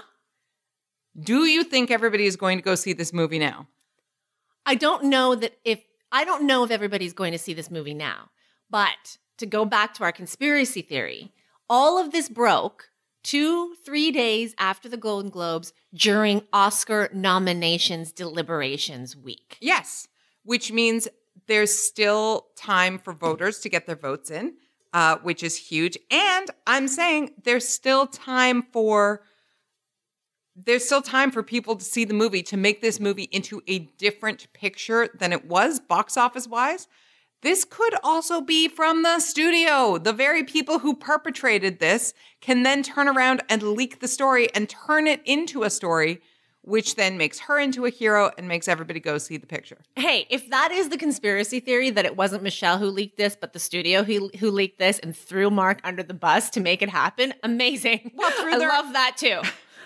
Do you think everybody is going to go see this movie now? I don't know that if, I don't know if everybody's going to see this movie now. But to go back to our conspiracy theory, all of this broke two, three days after the Golden Globes during Oscar nominations deliberations week. Yes, which means there's still time for voters to get their votes in, uh, which is huge. And I'm saying there's still time for there's still time for people to see the movie, to make this movie into a different picture than it was box office wise. This could also be from the studio. The very people who perpetrated this can then turn around and leak the story and turn it into a story, which then makes her into a hero and makes everybody go see the picture. Hey, if that is the conspiracy theory, that it wasn't Michelle who leaked this, but the studio who, who leaked this and threw Mark under the bus to make it happen, amazing. Well, through I their- love that too.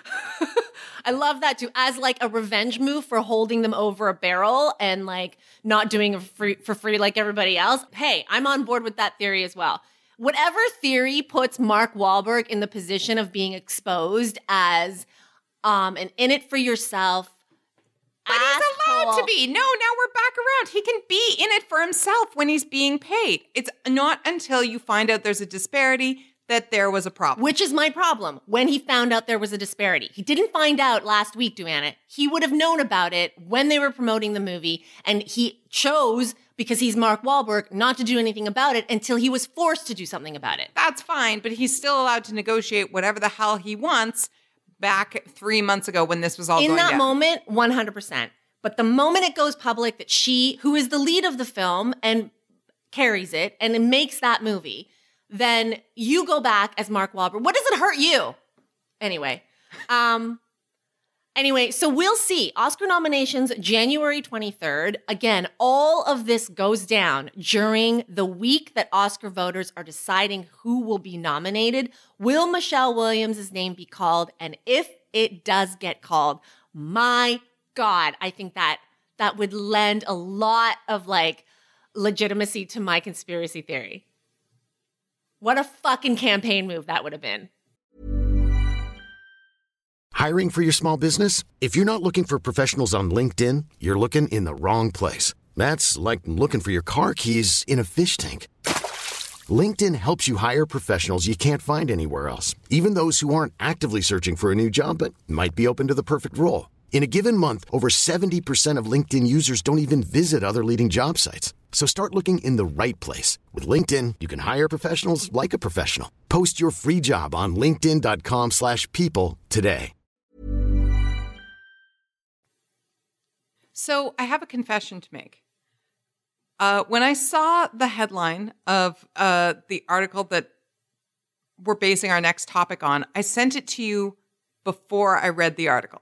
I love that too, as like a revenge move for holding them over a barrel and like not doing it free, for free like everybody else. Hey, I'm on board with that theory as well. Whatever theory puts Mark Wahlberg in the position of being exposed as um, an in it for yourself. But he's allowed asshole. to be. No, now we're back around. He can be in it for himself when he's being paid. It's not until you find out there's a disparity that there was a problem. Which is my problem. When he found out there was a disparity. He didn't find out last week, Duana. He would have known about it when they were promoting the movie, and he chose, because he's Mark Wahlberg, not to do anything about it until he was forced to do something about it. That's fine, but he's still allowed to negotiate whatever the hell he wants back three months ago when this was all In going that down. moment, one hundred percent. But the moment it goes public that she, who is the lead of the film and carries it and it makes that movie, then you go back as Mark Wahlberg. What does it hurt you? Anyway. Um, anyway, so we'll see. Oscar nominations, January twenty-third. Again, all of this goes down during the week that Oscar voters are deciding who will be nominated. Will Michelle Williams' name be called? And if it does get called, my God, I think that that would lend a lot of like legitimacy to my conspiracy theory. What a fucking campaign move that would have been. Hiring for your small business? If you're not looking for professionals on LinkedIn, you're looking in the wrong place. That's like looking for your car keys in a fish tank. LinkedIn helps you hire professionals you can't find anywhere else, even those who aren't actively searching for a new job but might be open to the perfect role. In a given month, over seventy percent of LinkedIn users don't even visit other leading job sites. So start looking in the right place. With LinkedIn, you can hire professionals like a professional. Post your free job on linkedin.com slash people today. So I have a confession to make. Uh, when I saw the headline of uh, the article that we're basing our next topic on, I sent it to you before I read the article.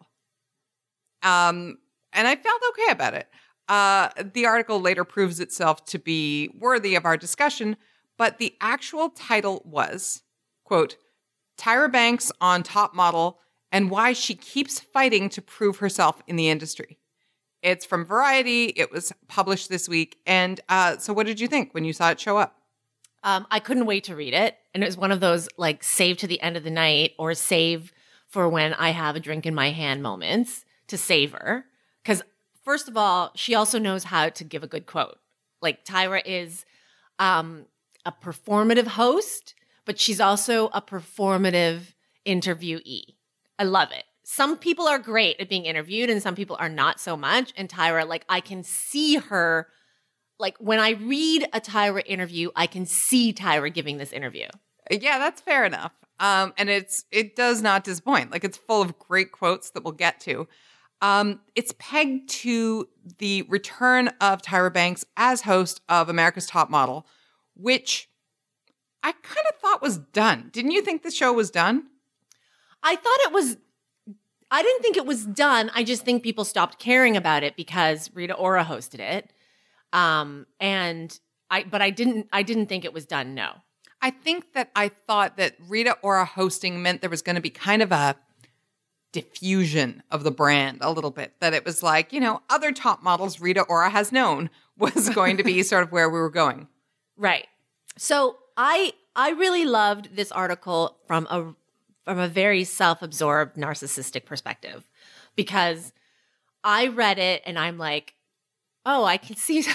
Um, and I felt okay about it. Uh, the article later proves itself to be worthy of our discussion, but the actual title was, quote, Tyra Banks on Top Model and Why She Keeps Fighting to Prove Herself in the Industry. It's from Variety. It was published this week. And uh, so what did you think when you saw it show up? Um, I couldn't wait to read it. And it was one of those like save to the end of the night or save for when I have a drink in my hand moments to savor. Because first of all, she also knows how to give a good quote. Like Tyra is um, a performative host, but she's also a performative interviewee. I love it. Some people are great at being interviewed and some people are not so much. And Tyra, like I can see her, like when I read a Tyra interview, I can see Tyra giving this interview. Yeah, that's fair enough. Um, and it's it does not disappoint. Like it's full of great quotes that we'll get to. Um, it's pegged to the return of Tyra Banks as host of America's Top Model, which I kind of thought was done. Didn't you think the show was done? I thought it was I didn't think it was done. I just think people stopped caring about it because Rita Ora hosted it. Um, and I, but I didn't, I didn't think it was done. No. I think that I thought that Rita Ora hosting meant there was going to be kind of a diffusion of the brand a little bit. That it was like, you know, other top models Rita Ora has known was going to be sort of where we were going. Right. So I, I really loved this article from a from a very self-absorbed, narcissistic perspective, because I read it and I'm like, oh, I can see.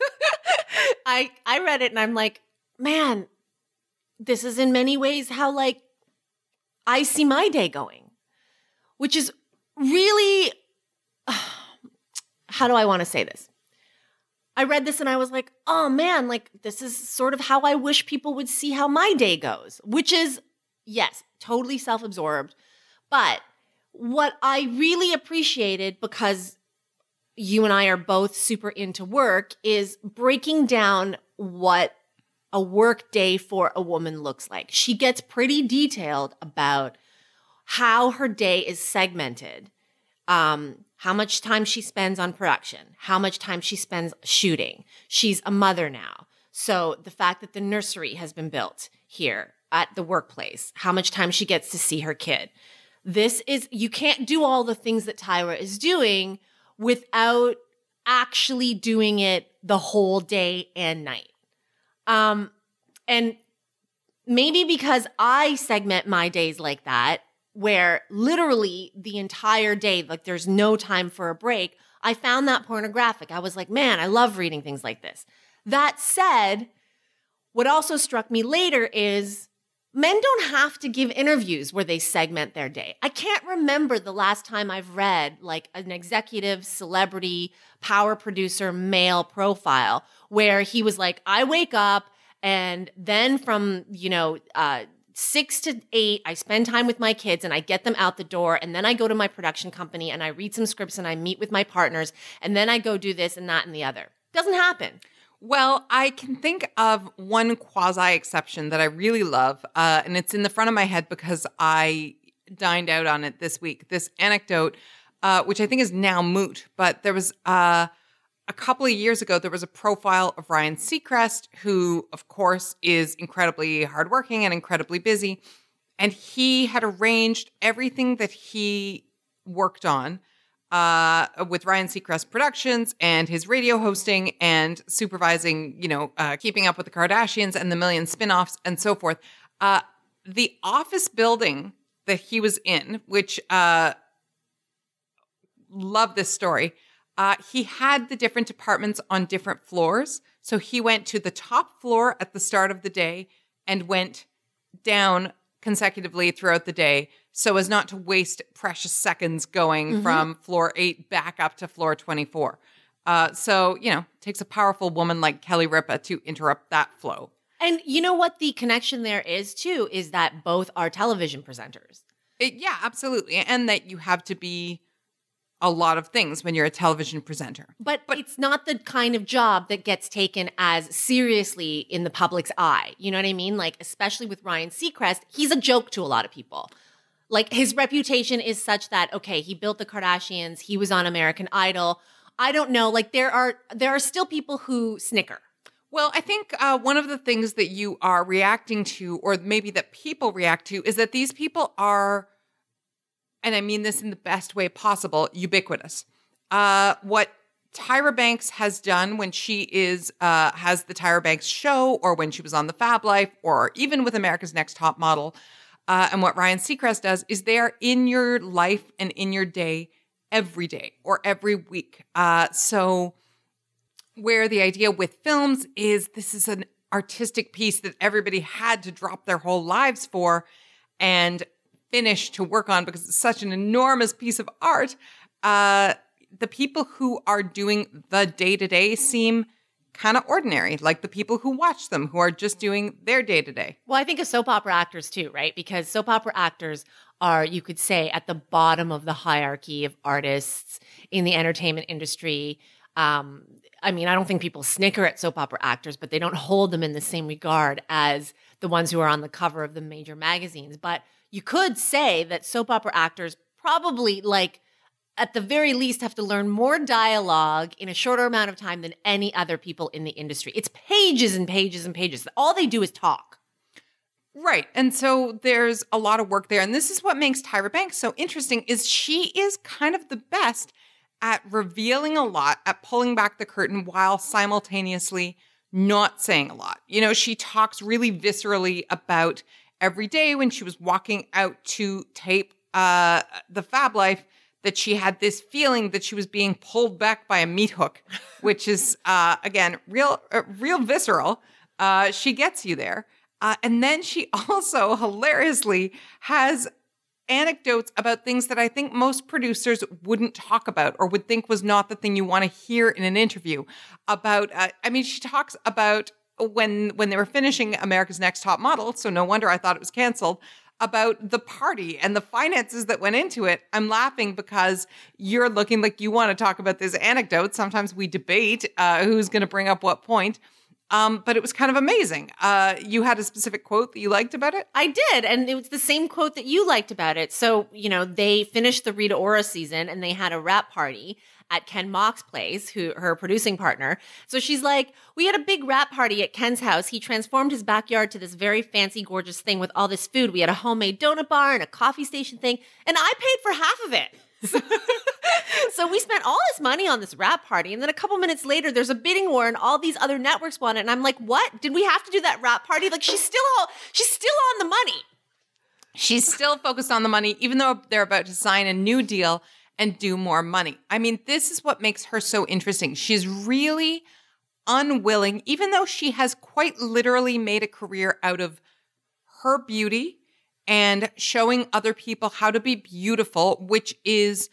I I read it and I'm like, man, this is in many ways how like I see my day going, which is really, how do I want to say this? I read this and I was like, oh man, like this is sort of how I wish people would see how my day goes, which is, yes, totally self-absorbed. But what I really appreciated, because you and I are both super into work, is breaking down what a work day for a woman looks like. She gets pretty detailed about how her day is segmented, um, how much time she spends on production, how much time she spends shooting. She's a mother now. So the fact that the nursery has been built here at the workplace, how much time she gets to see her kid. This is, you can't do all the things that Tyra is doing without actually doing it the whole day and night. Um, and maybe because I segment my days like that, where literally the entire day, like there's no time for a break, I found that pornographic. I was like, man, I love reading things like this. That said, what also struck me later is men don't have to give interviews where they segment their day. I can't remember the last time I've read like an executive, celebrity, power producer, male profile where he was like, I wake up and then from, you know, uh, six to eight, I spend time with my kids and I get them out the door. And then I go to my production company and I read some scripts and I meet with my partners. And then I go do this and that and the other. Doesn't happen. Well, I can think of one quasi-exception that I really love, uh, and it's in the front of my head because I dined out on it this week. This anecdote, uh, which I think is now moot, but there was uh, a couple of years ago, there was a profile of Ryan Seacrest, who, of course, is incredibly hardworking and incredibly busy, and he had arranged everything that he worked on uh, with Ryan Seacrest Productions and his radio hosting and supervising, you know, uh, keeping up with the Kardashians and the million spinoffs and so forth. Uh, the office building that he was in, which uh, love this story, uh, he had the different departments on different floors. So he went to the top floor at the start of the day and went down consecutively throughout the day so as not to waste precious seconds going mm-hmm. from floor eight back up to floor twenty-four. Uh, so, you know, it takes a powerful woman like Kelly Ripa to interrupt that flow. And you know what the connection there is, too, is that both are television presenters. It, yeah, absolutely. And that you have to be a lot of things when you're a television presenter. But, but it's not the kind of job that gets taken as seriously in the public's eye. You know what I mean? Like, especially with Ryan Seacrest, he's a joke to a lot of people. Like, his reputation is such that, okay, he built the Kardashians, he was on American Idol. I don't know, like, there are there are still people who snicker. Well, I think uh, one of the things that you are reacting to, or maybe that people react to, is that these people are, and I mean this in the best way possible, ubiquitous. Uh, what Tyra Banks has done when she is uh, has the Tyra Banks show, or when she was on The Fab Life, or even with America's Next Top Model, uh, and what Ryan Seacrest does is they are in your life and in your day every day or every week. Uh, so where the idea with films is this is an artistic piece that everybody had to drop their whole lives for and finish to work on because it's such an enormous piece of art. Uh, the people who are doing the day-to-day seem kind of ordinary, like the people who watch them, who are just doing their day-to-day. Well, I think of soap opera actors too, right? Because soap opera actors are, you could say, at the bottom of the hierarchy of artists in the entertainment industry. Um, I mean, I don't think people snicker at soap opera actors, but they don't hold them in the same regard as the ones who are on the cover of the major magazines. But you could say that soap opera actors probably, like, at the very least, have to learn more dialogue in a shorter amount of time than any other people in the industry. It's pages and pages and pages. All they do is talk. Right. And so there's a lot of work there. And this is what makes Tyra Banks so interesting, is she is kind of the best at revealing a lot, at pulling back the curtain while simultaneously not saying a lot. You know, she talks really viscerally about every day when she was walking out to tape uh, The Fab Life, that she had this feeling that she was being pulled back by a meat hook, which is, uh, again, real uh, real visceral. Uh, she gets you there. Uh, and then she also hilariously has anecdotes about things that I think most producers wouldn't talk about or would think was not the thing you want to hear in an interview. About, uh, I mean, she talks about when when they were finishing America's Next Top Model, so no wonder I thought it was canceled, about the party and the finances that went into it. I'm laughing because you're looking like you want to talk about this anecdote. Sometimes we debate uh, who's going to bring up what point. Um, but it was kind of amazing. Uh, you had a specific quote that you liked about it? I did. And it was the same quote that you liked about it. So, you know, they finished the Rita Ora season and they had a wrap party at Ken Mock's place, who her producing partner. So she's like, we had a big wrap party at Ken's house. He transformed his backyard to this very fancy, gorgeous thing with all this food. We had a homemade donut bar and a coffee station thing, and I paid for half of it. So we spent all this money on this wrap party, and then a couple minutes later, there's a bidding war, and all these other networks want it. And I'm like, what? Did we have to do that wrap party? Like, she's still all, she's still on the money. She's still focused on the money, even though they're about to sign a new deal and do more money. I mean, this is what makes her so interesting. She's really unwilling, even though she has quite literally made a career out of her beauty and showing other people how to be beautiful, which is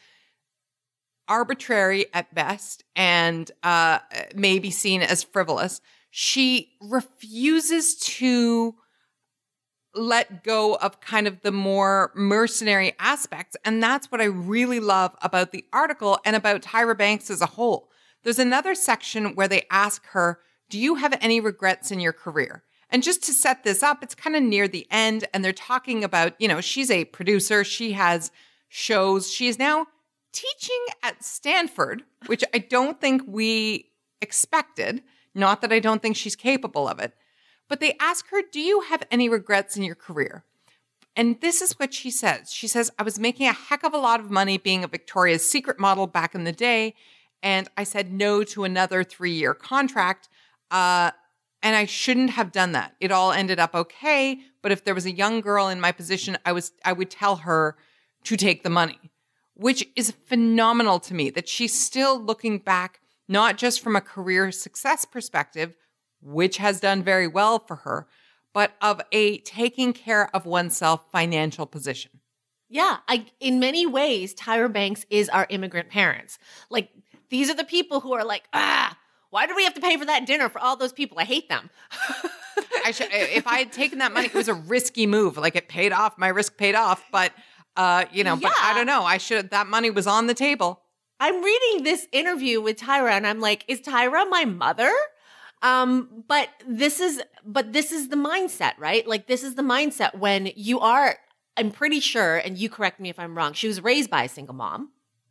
arbitrary at best and uh, may be seen as frivolous. She refuses to let go of kind of the more mercenary aspects. And that's what I really love about the article and about Tyra Banks as a whole. There's another section where they ask her, do you have any regrets in your career? And just to set this up, it's kind of near the end, and they're talking about, you know, she's a producer. She has shows. She is now teaching at Stanford, which I don't think we expected. Not that I don't think she's capable of it. But they ask her, do you have any regrets in your career? And this is what she says. She says, I was making a heck of a lot of money being a Victoria's Secret model back in the day, and I said no to another three-year contract, uh, and I shouldn't have done that. It all ended up okay, but if there was a young girl in my position, I was I would tell her to take the money, which is phenomenal to me, that she's still looking back, not just from a career success perspective, which has done very well for her, but of a taking care of oneself financial position. Yeah, I, in many ways, Tyra Banks is our immigrant parents. Like, these are the people who are like, ah, why do we have to pay for that dinner for all those people? I hate them. I should, if I had taken that money, it was a risky move. Like, it paid off. My risk paid off. But, uh, you know, yeah. but I don't know. I should, that money was on the table. I'm reading this interview with Tyra and I'm like, is Tyra my mother? Um, but this is, but this is the mindset, right? Like, this is the mindset when you are, I'm pretty sure, and you correct me if I'm wrong, she was raised by a single mom.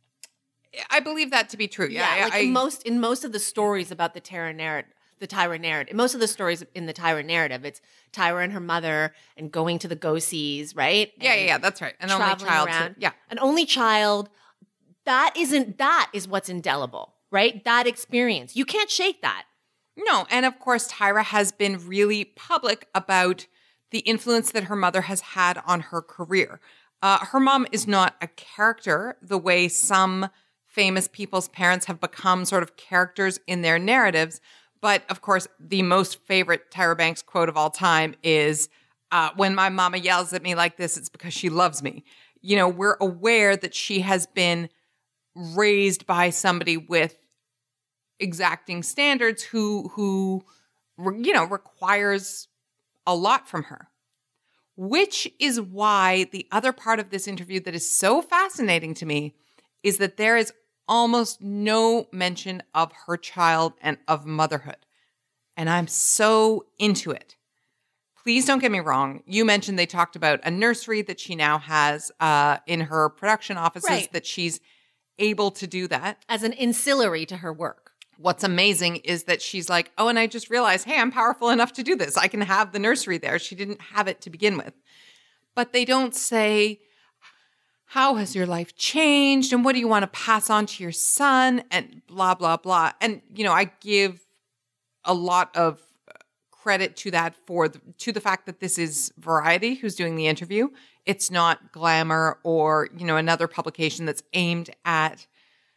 I believe that to be true. Yeah. yeah like I, in most, in most of the stories about the Tyra narrative, the Tyra narrative, most of the stories in the Tyra narrative, it's Tyra and her mother and going to the go-sees, right? Yeah, and yeah, yeah, that's right. An only child. Around. To, yeah. An only child. That isn't, that is what's indelible, right? That experience. You can't shake that. No. And of course, Tyra has been really public about the influence that her mother has had on her career. Uh, her mom is not a character the way some famous people's parents have become sort of characters in their narratives. But of course, the most favorite Tyra Banks quote of all time is, uh, when my mama yells at me like this, it's because she loves me. You know, we're aware that she has been raised by somebody with exacting standards who, who, you know, requires a lot from her, which is why the other part of this interview that is so fascinating to me is that there is almost no mention of her child and of motherhood. And I'm so into it. Please don't get me wrong. You mentioned they talked about a nursery that she now has uh, in her production offices, right, that she's able to do that. As an ancillary to her work. What's amazing is that she's like, oh, and I just realized, hey, I'm powerful enough to do this. I can have the nursery there. She didn't have it to begin with. But they don't say, how has your life changed? And what do you want to pass on to your son? And blah, blah, blah. And, you know, I give a lot of credit to that for the, to the fact that this is Variety who's doing the interview. It's not Glamour or, you know, another publication that's aimed at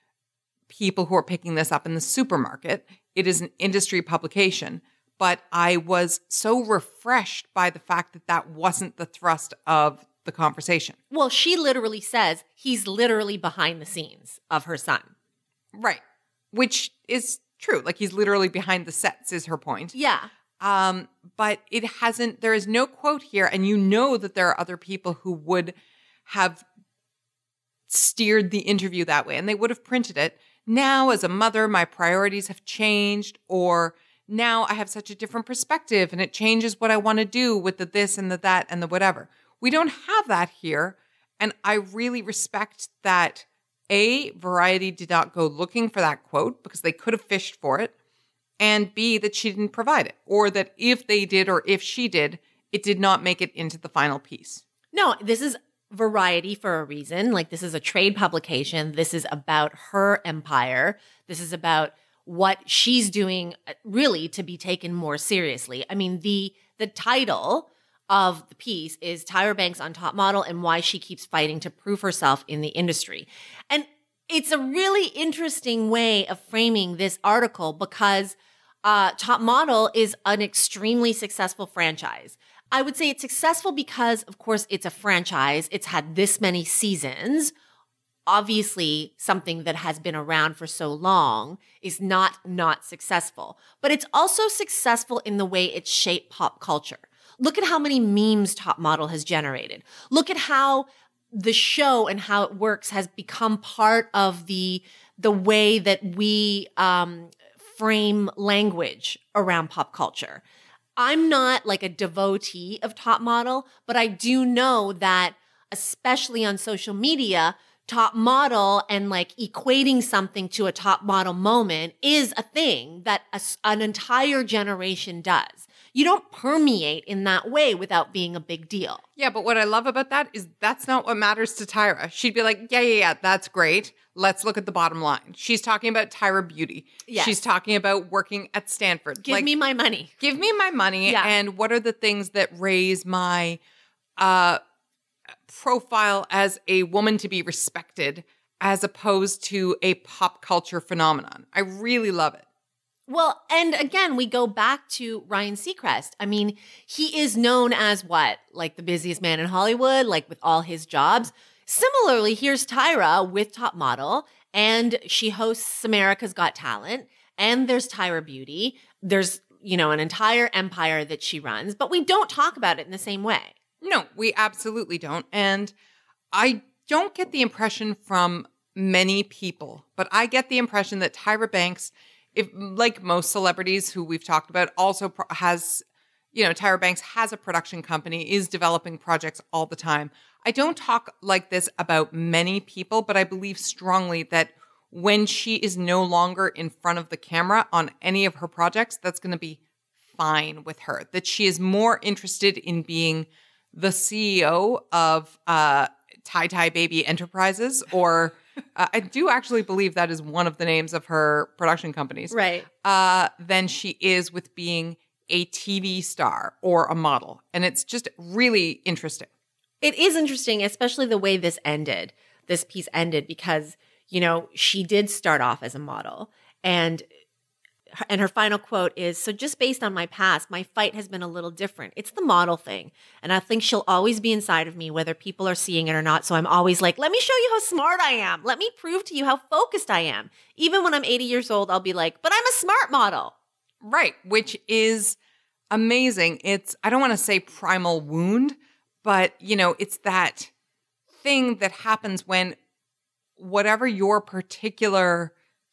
people who are picking this up in the supermarket. It is an industry publication. But I was so refreshed by the fact that that wasn't the thrust of the conversation. Well, she literally says he's literally behind the scenes of her son. Right. Which is true. Like, he's literally behind the sets is her point. Yeah. Um, but it hasn't, there is no quote here. And you know that there are other people who would have steered the interview that way and they would have printed it. Now, as a mother, my priorities have changed, or now I have such a different perspective and it changes what I want to do with the this and the that and the whatever. We don't have that here. And I really respect that, A, Variety did not go looking for that quote because they could have fished for it. And B, that she didn't provide it. Or that if they did or if she did, it did not make it into the final piece. No, this is Variety for a reason. Like, this is a trade publication. This is about her empire. This is about what she's doing really to be taken more seriously. I mean, the the title of the piece is Tyra Banks on Top Model and Why She Keeps Fighting to Prove Herself in the Industry. And it's a really interesting way of framing this article because uh, Top Model is an extremely successful franchise. I would say it's successful because, of course, it's a franchise. It's had this many seasons. Obviously, something that has been around for so long is not not successful. But it's also successful in the way it shaped pop culture. Look at how many memes Top Model has generated. Look at how the show and how it works has become part of the, the way that we um, frame language around pop culture. I'm not like a devotee of Top Model, but I do know that, especially on social media, Top Model and like equating something to a top model moment is a thing that a, an entire generation does. You don't permeate in that way without being a big deal. Yeah, but what I love about that is that's not what matters to Tyra. She'd be like, yeah, yeah, yeah, that's great. Let's look at the bottom line. She's talking about Tyra Beauty. Yes. She's talking about working at Stanford. Give like, me my money. Give me my money. Yeah. And what are the things that raise my uh, profile as a woman to be respected as opposed to a pop culture phenomenon? I really love it. Well, and again, we go back to Ryan Seacrest. I mean, he is known as what? Like the busiest man in Hollywood, like with all his jobs. Similarly, here's Tyra with Top Model, and she hosts America's Got Talent, and there's Tyra Beauty. There's, you know, an entire empire that she runs, but we don't talk about it in the same way. No, we absolutely don't. And I don't get the impression from many people, but I get the impression that Tyra Banks, if like most celebrities who we've talked about, also pro- has, you know, Tyra Banks has a production company, is developing projects all the time. I don't talk like this about many people, but I believe strongly that when she is no longer in front of the camera on any of her projects, that's going to be fine with her. That she is more interested in being the C E O of uh, Tie Tie Baby Enterprises, or uh, I do actually believe that is one of the names of her production companies, Right. uh, than she is with being a T V star or a model. And it's just really interesting. It is interesting, especially the way this ended, this piece ended, because, you know, she did start off as a model, and and her final quote is, "So just based on my past, my fight has been a little different. It's the model thing. And I think she'll always be inside of me, whether people are seeing it or not. So I'm always like, let me show you how smart I am. Let me prove to you how focused I am. Even when I'm eighty years old, I'll be like, but I'm a smart model." Right, which is amazing. It's, I don't want to say primal wound, but, you know, it's that thing that happens when whatever your particular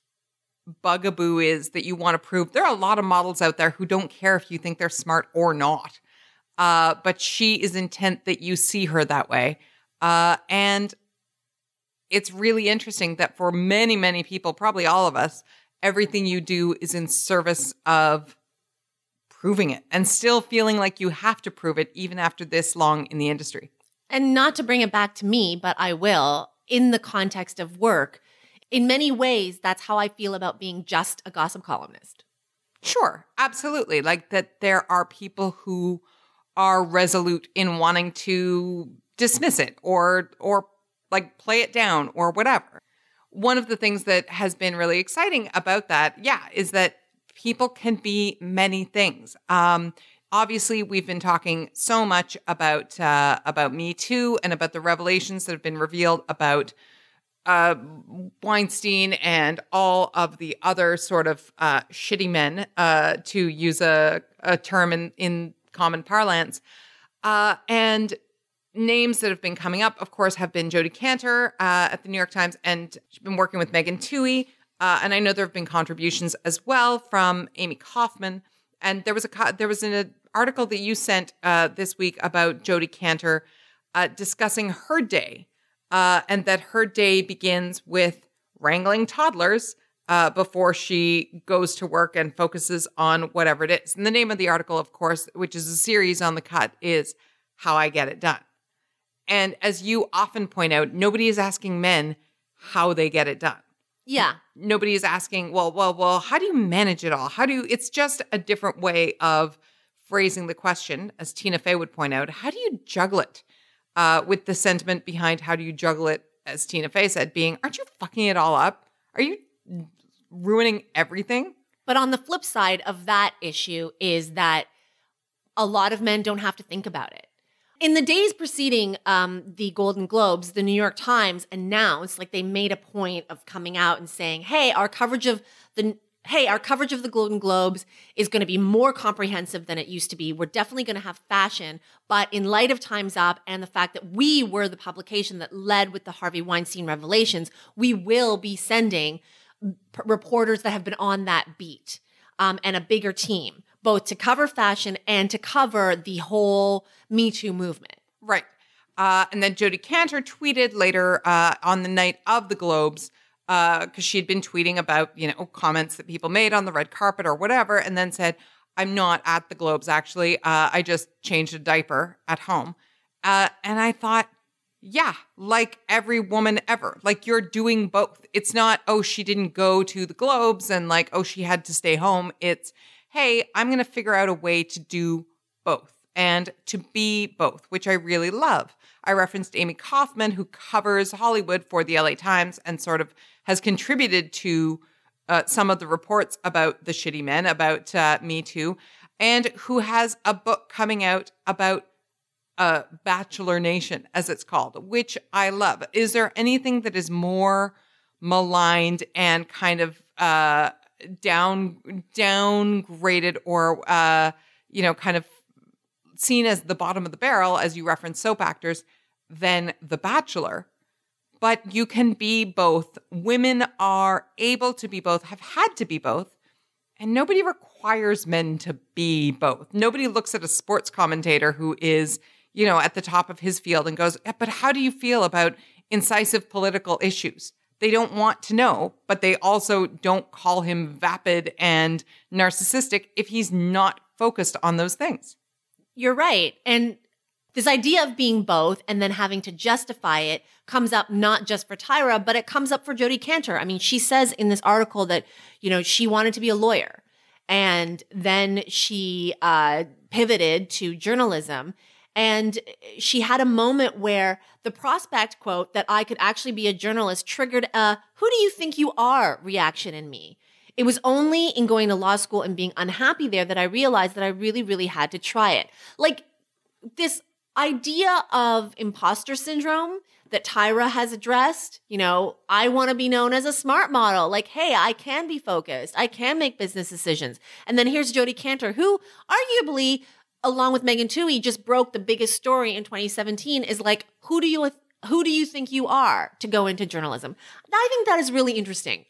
bugaboo is that you want to prove. There are a lot of models out there who don't care if you think they're smart or not. Uh, but she is intent that you see her that way. Uh, and it's really interesting that for many, many people, probably all of us, everything you do is in service of proving it and still feeling like you have to prove it even after this long in the industry. And not to bring it back to me, but I will, in the context of work, in many ways, that's how I feel about being just a gossip columnist. Sure, absolutely. Like that there are people who are resolute in wanting to dismiss it or or like play it down or whatever. One of the things that has been really exciting about that, yeah, is that people can be many things. Um, obviously, we've been talking so much about uh, about Me Too and about the revelations that have been revealed about uh, Weinstein and all of the other sort of uh, shitty men, uh, to use a, a term in, in common parlance. Uh, and names that have been coming up, of course, have been Jodi Kantor uh, at the New York Times, and she's been working with Megan Twohey. Uh, and I know there have been contributions as well from Amy Kaufman. And there was a there was an article that you sent uh, this week about Jodi Kantor uh, discussing her day, uh, and that her day begins with wrangling toddlers uh, before she goes to work and focuses on whatever it is. And the name of the article, of course, which is a series on The Cut, is How I Get It Done. And as you often point out, nobody is asking men how they get it done. Yeah. Nobody is asking, well, well, well, how do you manage it all? How do you, it's just a different way of phrasing the question, as Tina Fey would point out. How do you juggle it? Uh, with the sentiment behind how do you juggle it, as Tina Fey said, being, aren't you fucking it all up? Are you ruining everything? But on the flip side of that issue is that a lot of men don't have to think about it. In the days preceding um, the Golden Globes, the New York Times announced, like they made a point of coming out and saying, hey, our coverage of the hey, our coverage of the Golden Globes is going to be more comprehensive than it used to be. We're definitely going to have fashion, but in light of Time's Up and the fact that we were the publication that led with the Harvey Weinstein revelations, we will be sending p- reporters that have been on that beat, um, and a bigger team, both to cover fashion and to cover the whole Me Too movement. Right. Uh, and then Jodi Kantor tweeted later uh, on the night of the Globes, because uh, she had been tweeting about, you know, comments that people made on the red carpet or whatever, and then said, I'm not at the Globes, actually. Uh, I just changed a diaper at home. Uh, and I thought, yeah, like every woman ever, like you're doing both. It's not, oh, she didn't go to the Globes and like, oh, she had to stay home. It's, hey, I'm going to figure out a way to do both and to be both, which I really love. I referenced Amy Kaufman, who covers Hollywood for the L A Times and sort of has contributed to uh, some of the reports about the shitty men, about uh, Me Too, and who has a book coming out about uh, Bachelor Nation, as it's called, which I love. Is there anything that is more maligned and kind of uh, down downgraded or, uh, you know, kind of seen as the bottom of the barrel, as you reference soap actors, than The Bachelor? But you can be both. Women are able to be both, have had to be both, and nobody requires men to be both. Nobody looks at a sports commentator who is, you know, at the top of his field and goes, but how do you feel about incisive political issues? They don't want to know, but they also don't call him vapid and narcissistic if he's not focused on those things. You're right. And this idea of being both and then having to justify it comes up not just for Tyra, but it comes up for Jodi Kantor. I mean, she says in this article that, you know, she wanted to be a lawyer and then she uh, pivoted to journalism. And she had a moment where the prospect, quote, that I could actually be a journalist triggered a "who do you think you are" reaction in me. It was only in going to law school and being unhappy there that I realized that I really, really had to try it. Like this idea of imposter syndrome that Tyra has addressed, you know, I want to be known as a smart model. Like, hey, I can be focused. I can make business decisions. And then here's Jodi Kantor, who arguably, along with Megan Twohey, just broke the biggest story in twenty seventeen, is like, who do you who do you think you are to go into journalism? I think that is really interesting.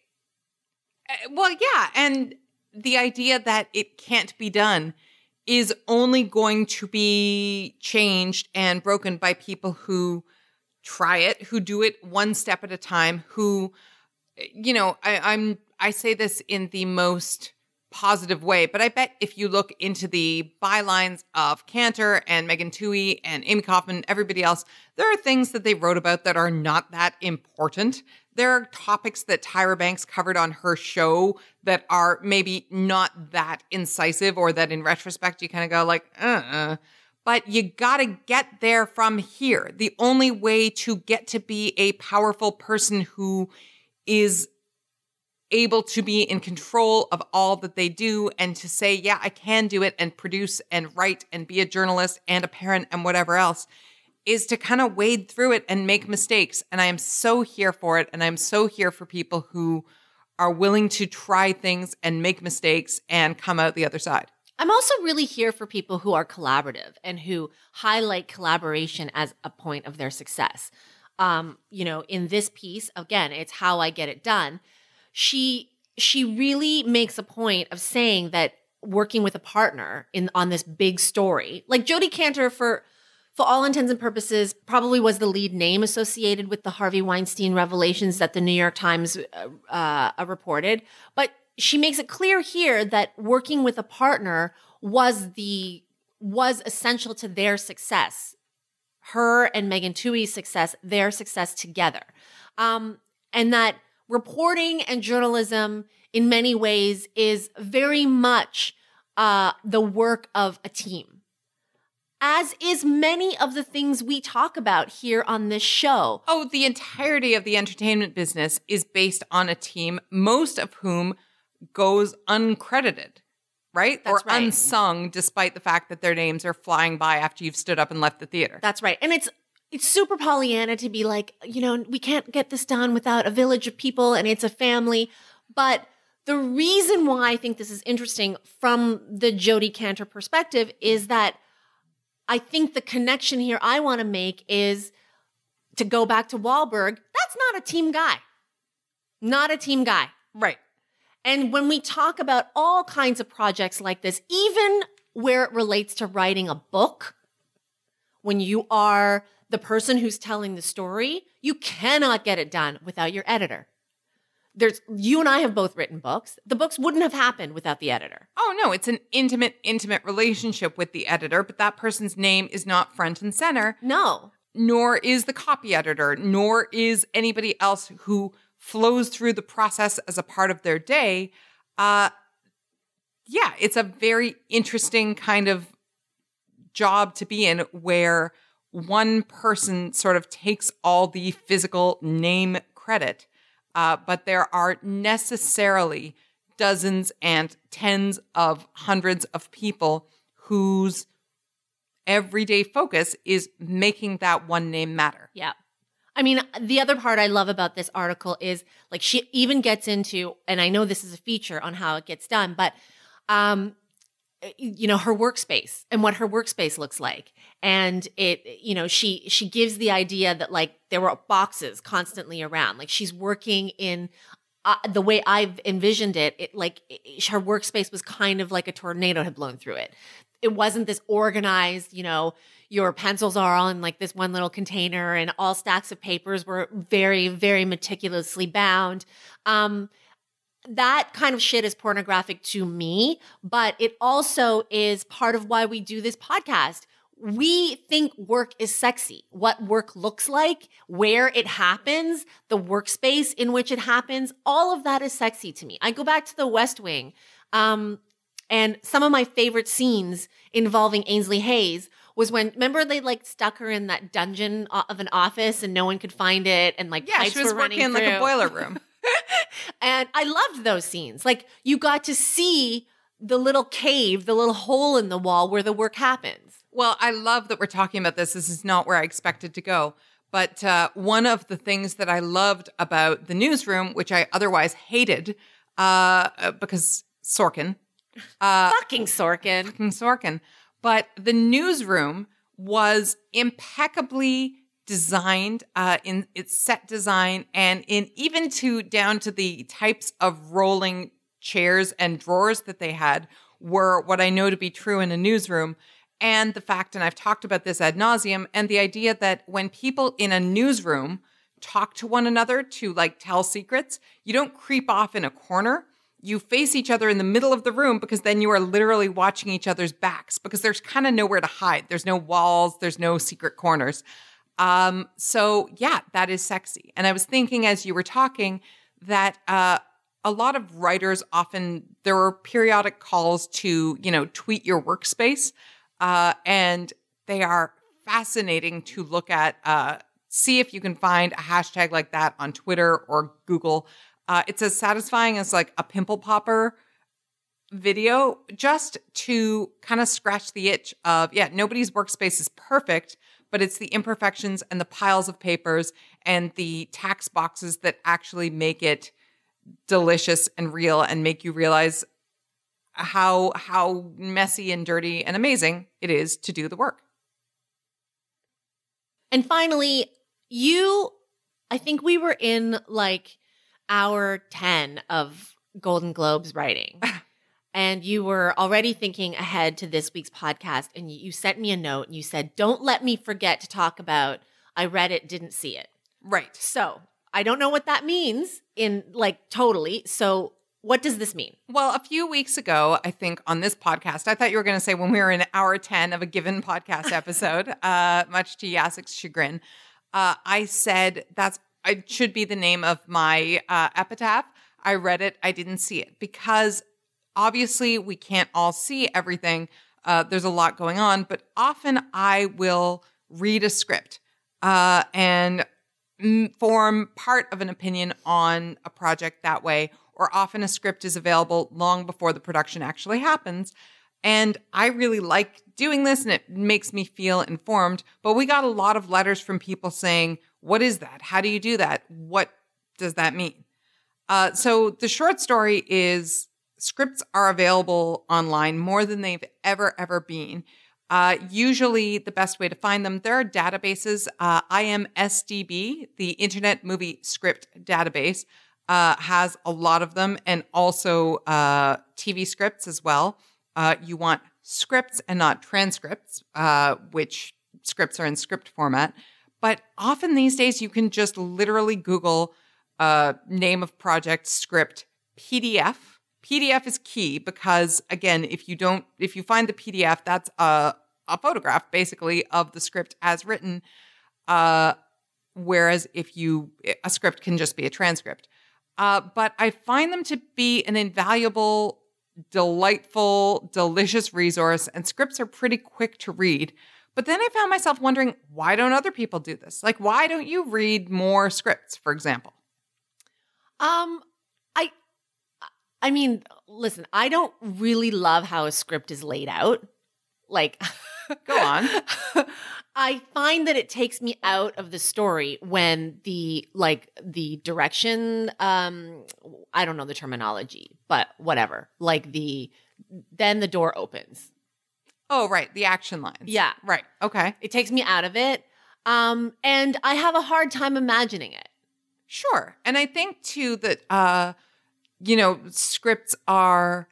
Uh, well, yeah. And the idea that it can't be done is only going to be changed and broken by people who try it, who do it one step at a time, who, you know, I, I'm, I say this in the most positive way, but I bet if you look into the bylines of Kantor and Megan Twohey and Amy Kaufman, everybody else, there are things that they wrote about that are not that important. There are topics that Tyra Banks covered on her show that are maybe not that incisive, or that in retrospect you kind of go like, uh-uh. But you got to get there from here. The only way to get to be a powerful person who is able to be in control of all that they do and to say, yeah, I can do it and produce and write and be a journalist and a parent and whatever else, is to kind of wade through it and make mistakes. And I am so here for it. And I'm so here for people who are willing to try things and make mistakes and come out the other side. I'm also really here for people who are collaborative and who highlight collaboration as a point of their success. Um, you know, in this piece, again, it's How I Get It Done. She she really makes a point of saying that working with a partner in on this big story, like Jodi Kantor, for for all intents and purposes, probably was the lead name associated with the Harvey Weinstein revelations that the New York Times uh, uh, reported. But she makes it clear here that working with a partner was the was essential to their success. Her and Megan Twohey's success, their success together. Um, and that reporting and journalism in many ways is very much uh, the work of a team, as is many of the things we talk about here on this show. Oh, the entirety of the entertainment business is based on a team, most of whom goes uncredited, right? That's or right. unsung, despite the fact that their names are flying by after you've stood up and left the theater. That's right. And it's It's super Pollyanna to be like, you know, we can't get this done without a village of people and it's a family. But the reason why I think this is interesting from the Jodi Kantor perspective is that I think the connection here I want to make is to go back to Wahlberg. That's not a team guy. Not a team guy. Right. And when we talk about all kinds of projects like this, even where it relates to writing a book, when you are the person who's telling the story, you cannot get it done without your editor. There's, you and I have both written books. The books wouldn't have happened without the editor. Oh, no, it's an intimate, intimate relationship with the editor, but that person's name is not front and center. No. Nor is the copy editor, nor is anybody else who flows through the process as a part of their day. Uh, yeah, it's a very interesting kind of job to be in where one person sort of takes all the physical name credit, uh, but there are necessarily dozens and tens of hundreds of people whose everyday focus is making that one name matter. Yeah. I mean, the other part I love about this article is like she even gets into, and I know this is a feature on how it gets done, but, um, you know, her workspace and what her workspace looks like. And it, you know, she, she gives the idea that like there were boxes constantly around, like she's working in uh, the way I've envisioned it, it like it, her workspace was kind of like a tornado had blown through it. It wasn't this organized, you know, your pencils are all in like this one little container and all stacks of papers were very, very meticulously bound. Um, that kind of shit is pornographic to me, but it also is part of why we do this podcast. We think work is sexy. What work looks like, where it happens, the workspace in which it happens, all of that is sexy to me. I go back to the West Wing, um, and some of my favorite scenes involving Ainsley Hayes was when, remember they like stuck her in that dungeon of an office and no one could find it and like Yeah, pipes she was were running working in like a through. boiler room. And I loved those scenes. Like you got to see the little cave, the little hole in the wall where the work happens. Well, I love that we're talking about this. This is not where I expected to go. But uh, one of the things that I loved about the newsroom, which I otherwise hated, uh, because Sorkin. Uh, Fucking Sorkin. fucking Sorkin. But the newsroom was impeccably designed uh, in its set design and in even to down to the types of rolling chairs and drawers that they had were what I know to be true in a newsroom. And the fact, and I've talked about this ad nauseum, and the idea that when people in a newsroom talk to one another to like tell secrets, you don't creep off in a corner. You face each other in the middle of the room because then you are literally watching each other's backs because there's kind of nowhere to hide. There's no walls. There's no secret corners. Um, so yeah, that is sexy. And I was thinking as you were talking that uh, a lot of writers often, there were periodic calls to, you know, tweet your workspace. Uh, and they are fascinating to look at. Uh, see if you can find a hashtag like that on Twitter or Google. Uh, it's as satisfying as like a pimple popper video, just to kind of scratch the itch of, yeah, nobody's workspace is perfect, but it's the imperfections and the piles of papers and the tax boxes that actually make it delicious and real and make you realize how how messy and dirty and amazing it is to do the work. And finally, you, I think we were in like hour ten of Golden Globes writing. And you were already thinking ahead to this week's podcast. And you sent me a note and you said, don't let me forget to talk about, I read it, didn't see it. Right. So I don't know what that means in like totally. So what does this mean? Well, a few weeks ago, I think on this podcast, I thought you were going to say when we were in hour ten of a given podcast episode, uh, much to Yasek's chagrin, uh, I said that's it should be the name of my uh, epitaph. I read it. I didn't see it because obviously we can't all see everything. Uh, there's a lot going on, but often I will read a script uh, and form part of an opinion on a project that way. Or often a script is available long before the production actually happens. And I really like doing this and it makes me feel informed. But we got a lot of letters from people saying, what is that? How do you do that? What does that mean? Uh, so the short story is scripts are available online more than they've ever, ever been. Uh, usually the best way to find them, there are databases. Uh, I M S D B, the Internet Movie Script Database, uh, has a lot of them, and also uh, T V scripts as well. Uh, you want scripts and not transcripts, uh, which scripts are in script format. But often these days, you can just literally Google uh, name of project, script, P D F. P D F is key because, again, if you don't, if you find the P D F, that's a, a photograph basically of the script as written. Uh, whereas if you, a script can just be a transcript. Uh, but I find them to be an invaluable, delightful, delicious resource, and scripts are pretty quick to read. But then I found myself wondering, why don't other people do this? Like, why don't you read more scripts, for example? Um, I, I mean, listen, I don't really love how a script is laid out. Like, go on. I find that it takes me out of the story when the, like, the direction, um, I don't know the terminology, but whatever. Like the, then the door opens. Oh, right. The action lines. Yeah. Right. Okay. It takes me out of it. Um, and I have a hard time imagining it. Sure. And I think, too, that, uh, you know, scripts are,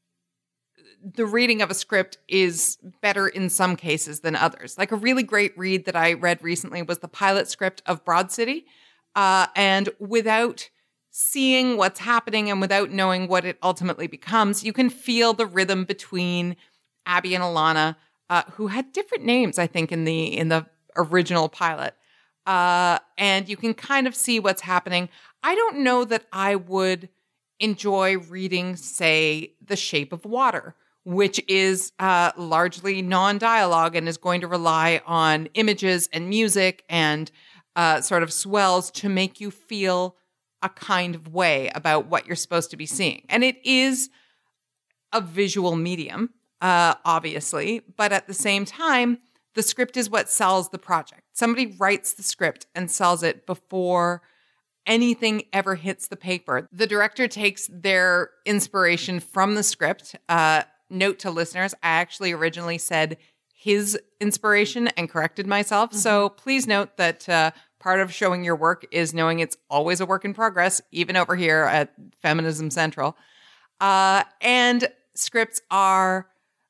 the reading of a script is better in some cases than others. Like a really great read that I read recently was the pilot script of Broad City. Uh, and without seeing what's happening and without knowing what it ultimately becomes, you can feel the rhythm between Abby and Alana, uh, who had different names, I think, in the in the original pilot. Uh, and you can kind of see what's happening. I don't know that I would enjoy reading, say, The Shape of Water, which is uh, largely non-dialogue and is going to rely on images and music and uh, sort of swells to make you feel a kind of way about what you're supposed to be seeing. And it is a visual medium, uh, obviously, but at the same time, the script is what sells the project. Somebody writes the script and sells it before anything ever hits the paper. The director takes their inspiration from the script. Uh, note to listeners, I actually originally said his inspiration and corrected myself. Mm-hmm. So please note that uh, part of showing your work is knowing it's always a work in progress, even over here at Feminism Central. Uh, and scripts are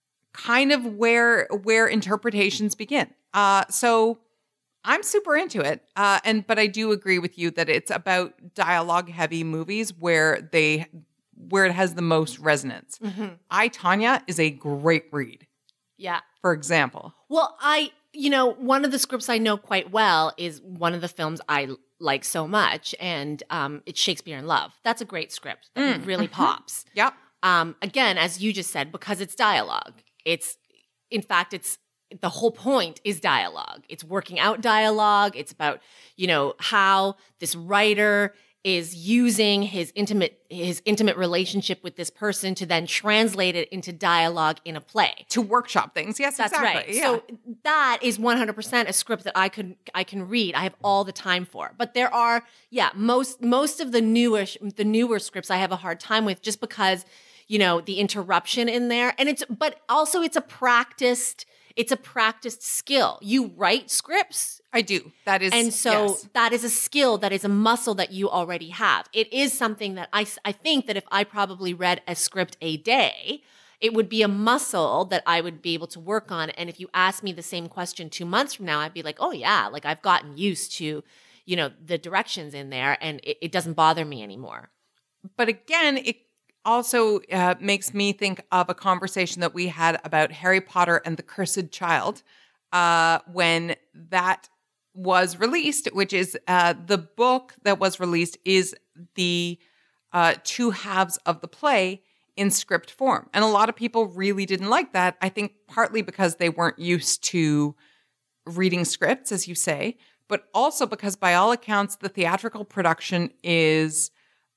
kind of where where interpretations begin. Uh, so I'm super into it. Uh, and but I do agree with you that it's about dialogue heavy movies where they where it has the most resonance. Mm-hmm. I, Tonya is a great read. Yeah. For example. Well, I, you know, one of the scripts I know quite well is one of the films I like so much, and um, it's Shakespeare in Love. That's a great script that mm. really mm-hmm. pops. Yep. Um, again, as you just said, because it's dialogue. It's, in fact, it's, the whole point is dialogue. It's working out dialogue. It's about, you know, how this writer is using his intimate his intimate relationship with this person to then translate it into dialogue in a play. To workshop things. Yes, that's exactly. right. Yeah. So that is one hundred percent a script that I could I can read. I have all the time for. But there are, yeah, most most of the newish the newer scripts I have a hard time with just because, you know, the interruption in there. And it's but also it's a practiced It's a practiced skill. You write scripts. I do. That is, and so yes. that is a skill, that is a muscle that you already have. It is something that I, I think that if I probably read a script a day, it would be a muscle that I would be able to work on. And if you ask me the same question two months from now, I'd be like, oh yeah, like I've gotten used to, you know, the directions in there and it, it doesn't bother me anymore. But again, it also uh, makes me think of a conversation that we had about Harry Potter and the Cursed Child uh, when that was released, which is uh, the book that was released is the uh, two halves of the play in script form. And a lot of people really didn't like that. I think partly because they weren't used to reading scripts, as you say, but also because by all accounts, the theatrical production is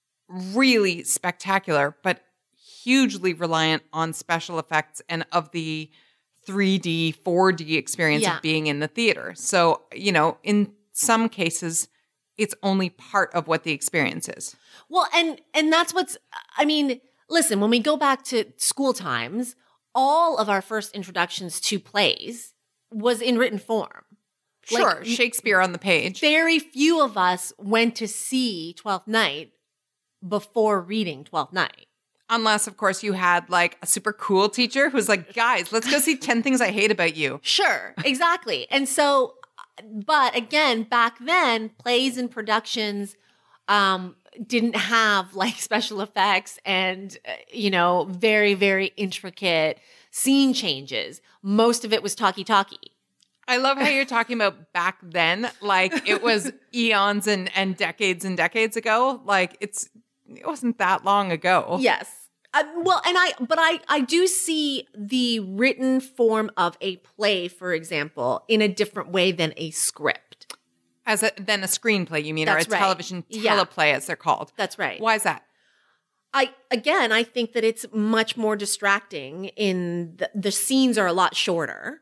really spectacular, but hugely reliant on special effects and of the three D, four D experience yeah. of being in the theater. So, you know, in some cases, it's only part of what the experience is. Well, and and that's what's, I mean, listen, when we go back to school times, all of our first introductions to plays was in written form. Sure, like, Shakespeare on the page. Very few of us went to see Twelfth Night before reading Twelfth Night. Unless, of course, you had like a super cool teacher who's like, guys, let's go see ten things I hate about you. Sure, exactly. And so, but again, back then, plays and productions um, didn't have like special effects and, uh, you know, very, very intricate scene changes. Most of it was talkie-talkie. I love how you're talking about back then, like it was eons and, and decades and decades ago. Like it's, it wasn't that long ago. Yes. Uh, well, and I, but I, I do see the written form of a play, for example, in a different way than a script. As a, than a screenplay, you mean, That's or a right. television Yeah. teleplay, as they're called. That's right. Why is that? I, again, I think that it's much more distracting in the, the scenes are a lot shorter.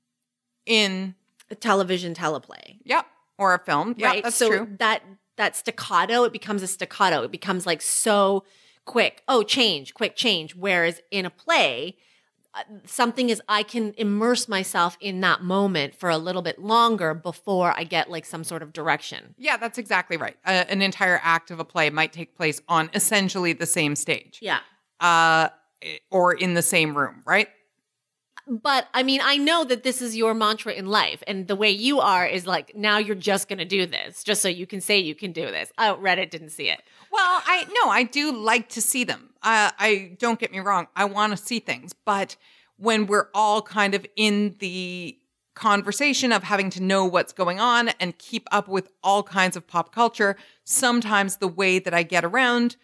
In A television teleplay. Yep. Or a film. Yeah, Right. that's so true. that that staccato, it becomes a staccato. It becomes like so quick. Oh, change, quick change. Whereas in a play, uh, something is I can immerse myself in that moment for a little bit longer before I get like some sort of direction. Yeah, that's exactly right. Uh, an entire act of a play might take place on essentially the same stage. Yeah. Uh, or in the same room, right? But I mean, I know that this is your mantra in life. And the way you are is like, now you're just going to do this just so you can say you can do this. Oh, Reddit didn't see it. Well, I no, I do like to see them. Uh, I don't get me wrong. I want to see things, but when we're all kind of in the conversation of having to know what's going on and keep up with all kinds of pop culture, sometimes the way that I get around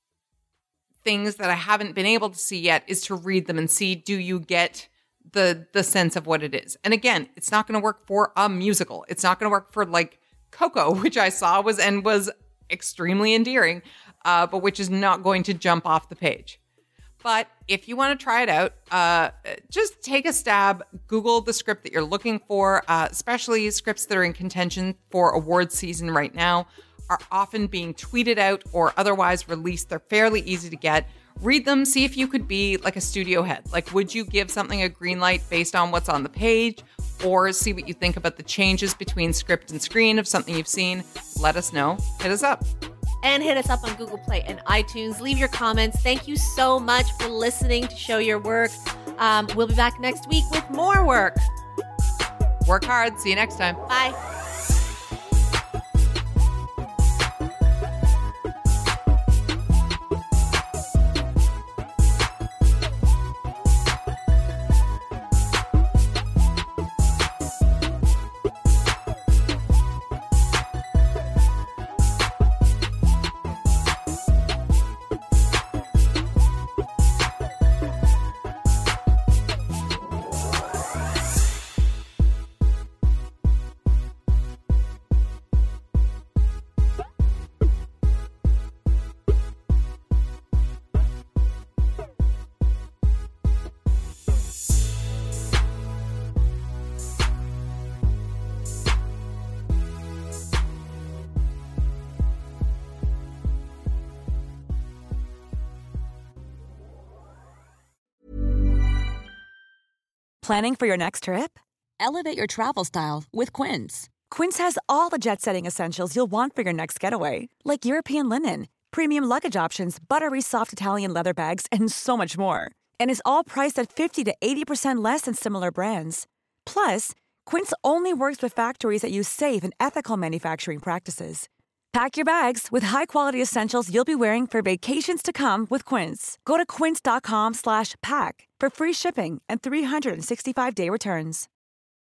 things that I haven't been able to see yet is to read them and see, do you get the the sense of what it is? And again, it's not going to work for a musical. It's not going to work for like Coco, which I saw was and was extremely endearing, uh, but which is not going to jump off the page. But if you want to try it out, uh, just take a stab, Google the script that you're looking for, uh, especially scripts that are in contention for awards season right now are often being tweeted out or otherwise released. They're fairly easy to get. Read them, see if you could be like a studio head. Like, would you give something a green light based on what's on the page? Or see what you think about the changes between script and screen of something you've seen? Let us know. Hit us up. And hit us up on Google Play and iTunes. Leave your comments. Thank you so much for listening to Show Your Work. Um, we'll be back next week with more work. Work hard. See you next time. Bye. Planning for your next trip? Elevate your travel style with Quince. Quince has all the jet-setting essentials you'll want for your next getaway, like European linen, premium luggage options, buttery soft Italian leather bags, and so much more. And is all priced at fifty to eighty percent less than similar brands. Plus, Quince only works with factories that use safe and ethical manufacturing practices. Pack your bags with high-quality essentials you'll be wearing for vacations to come with Quince. Go to quince.com slash pack for free shipping and three sixty-five day returns.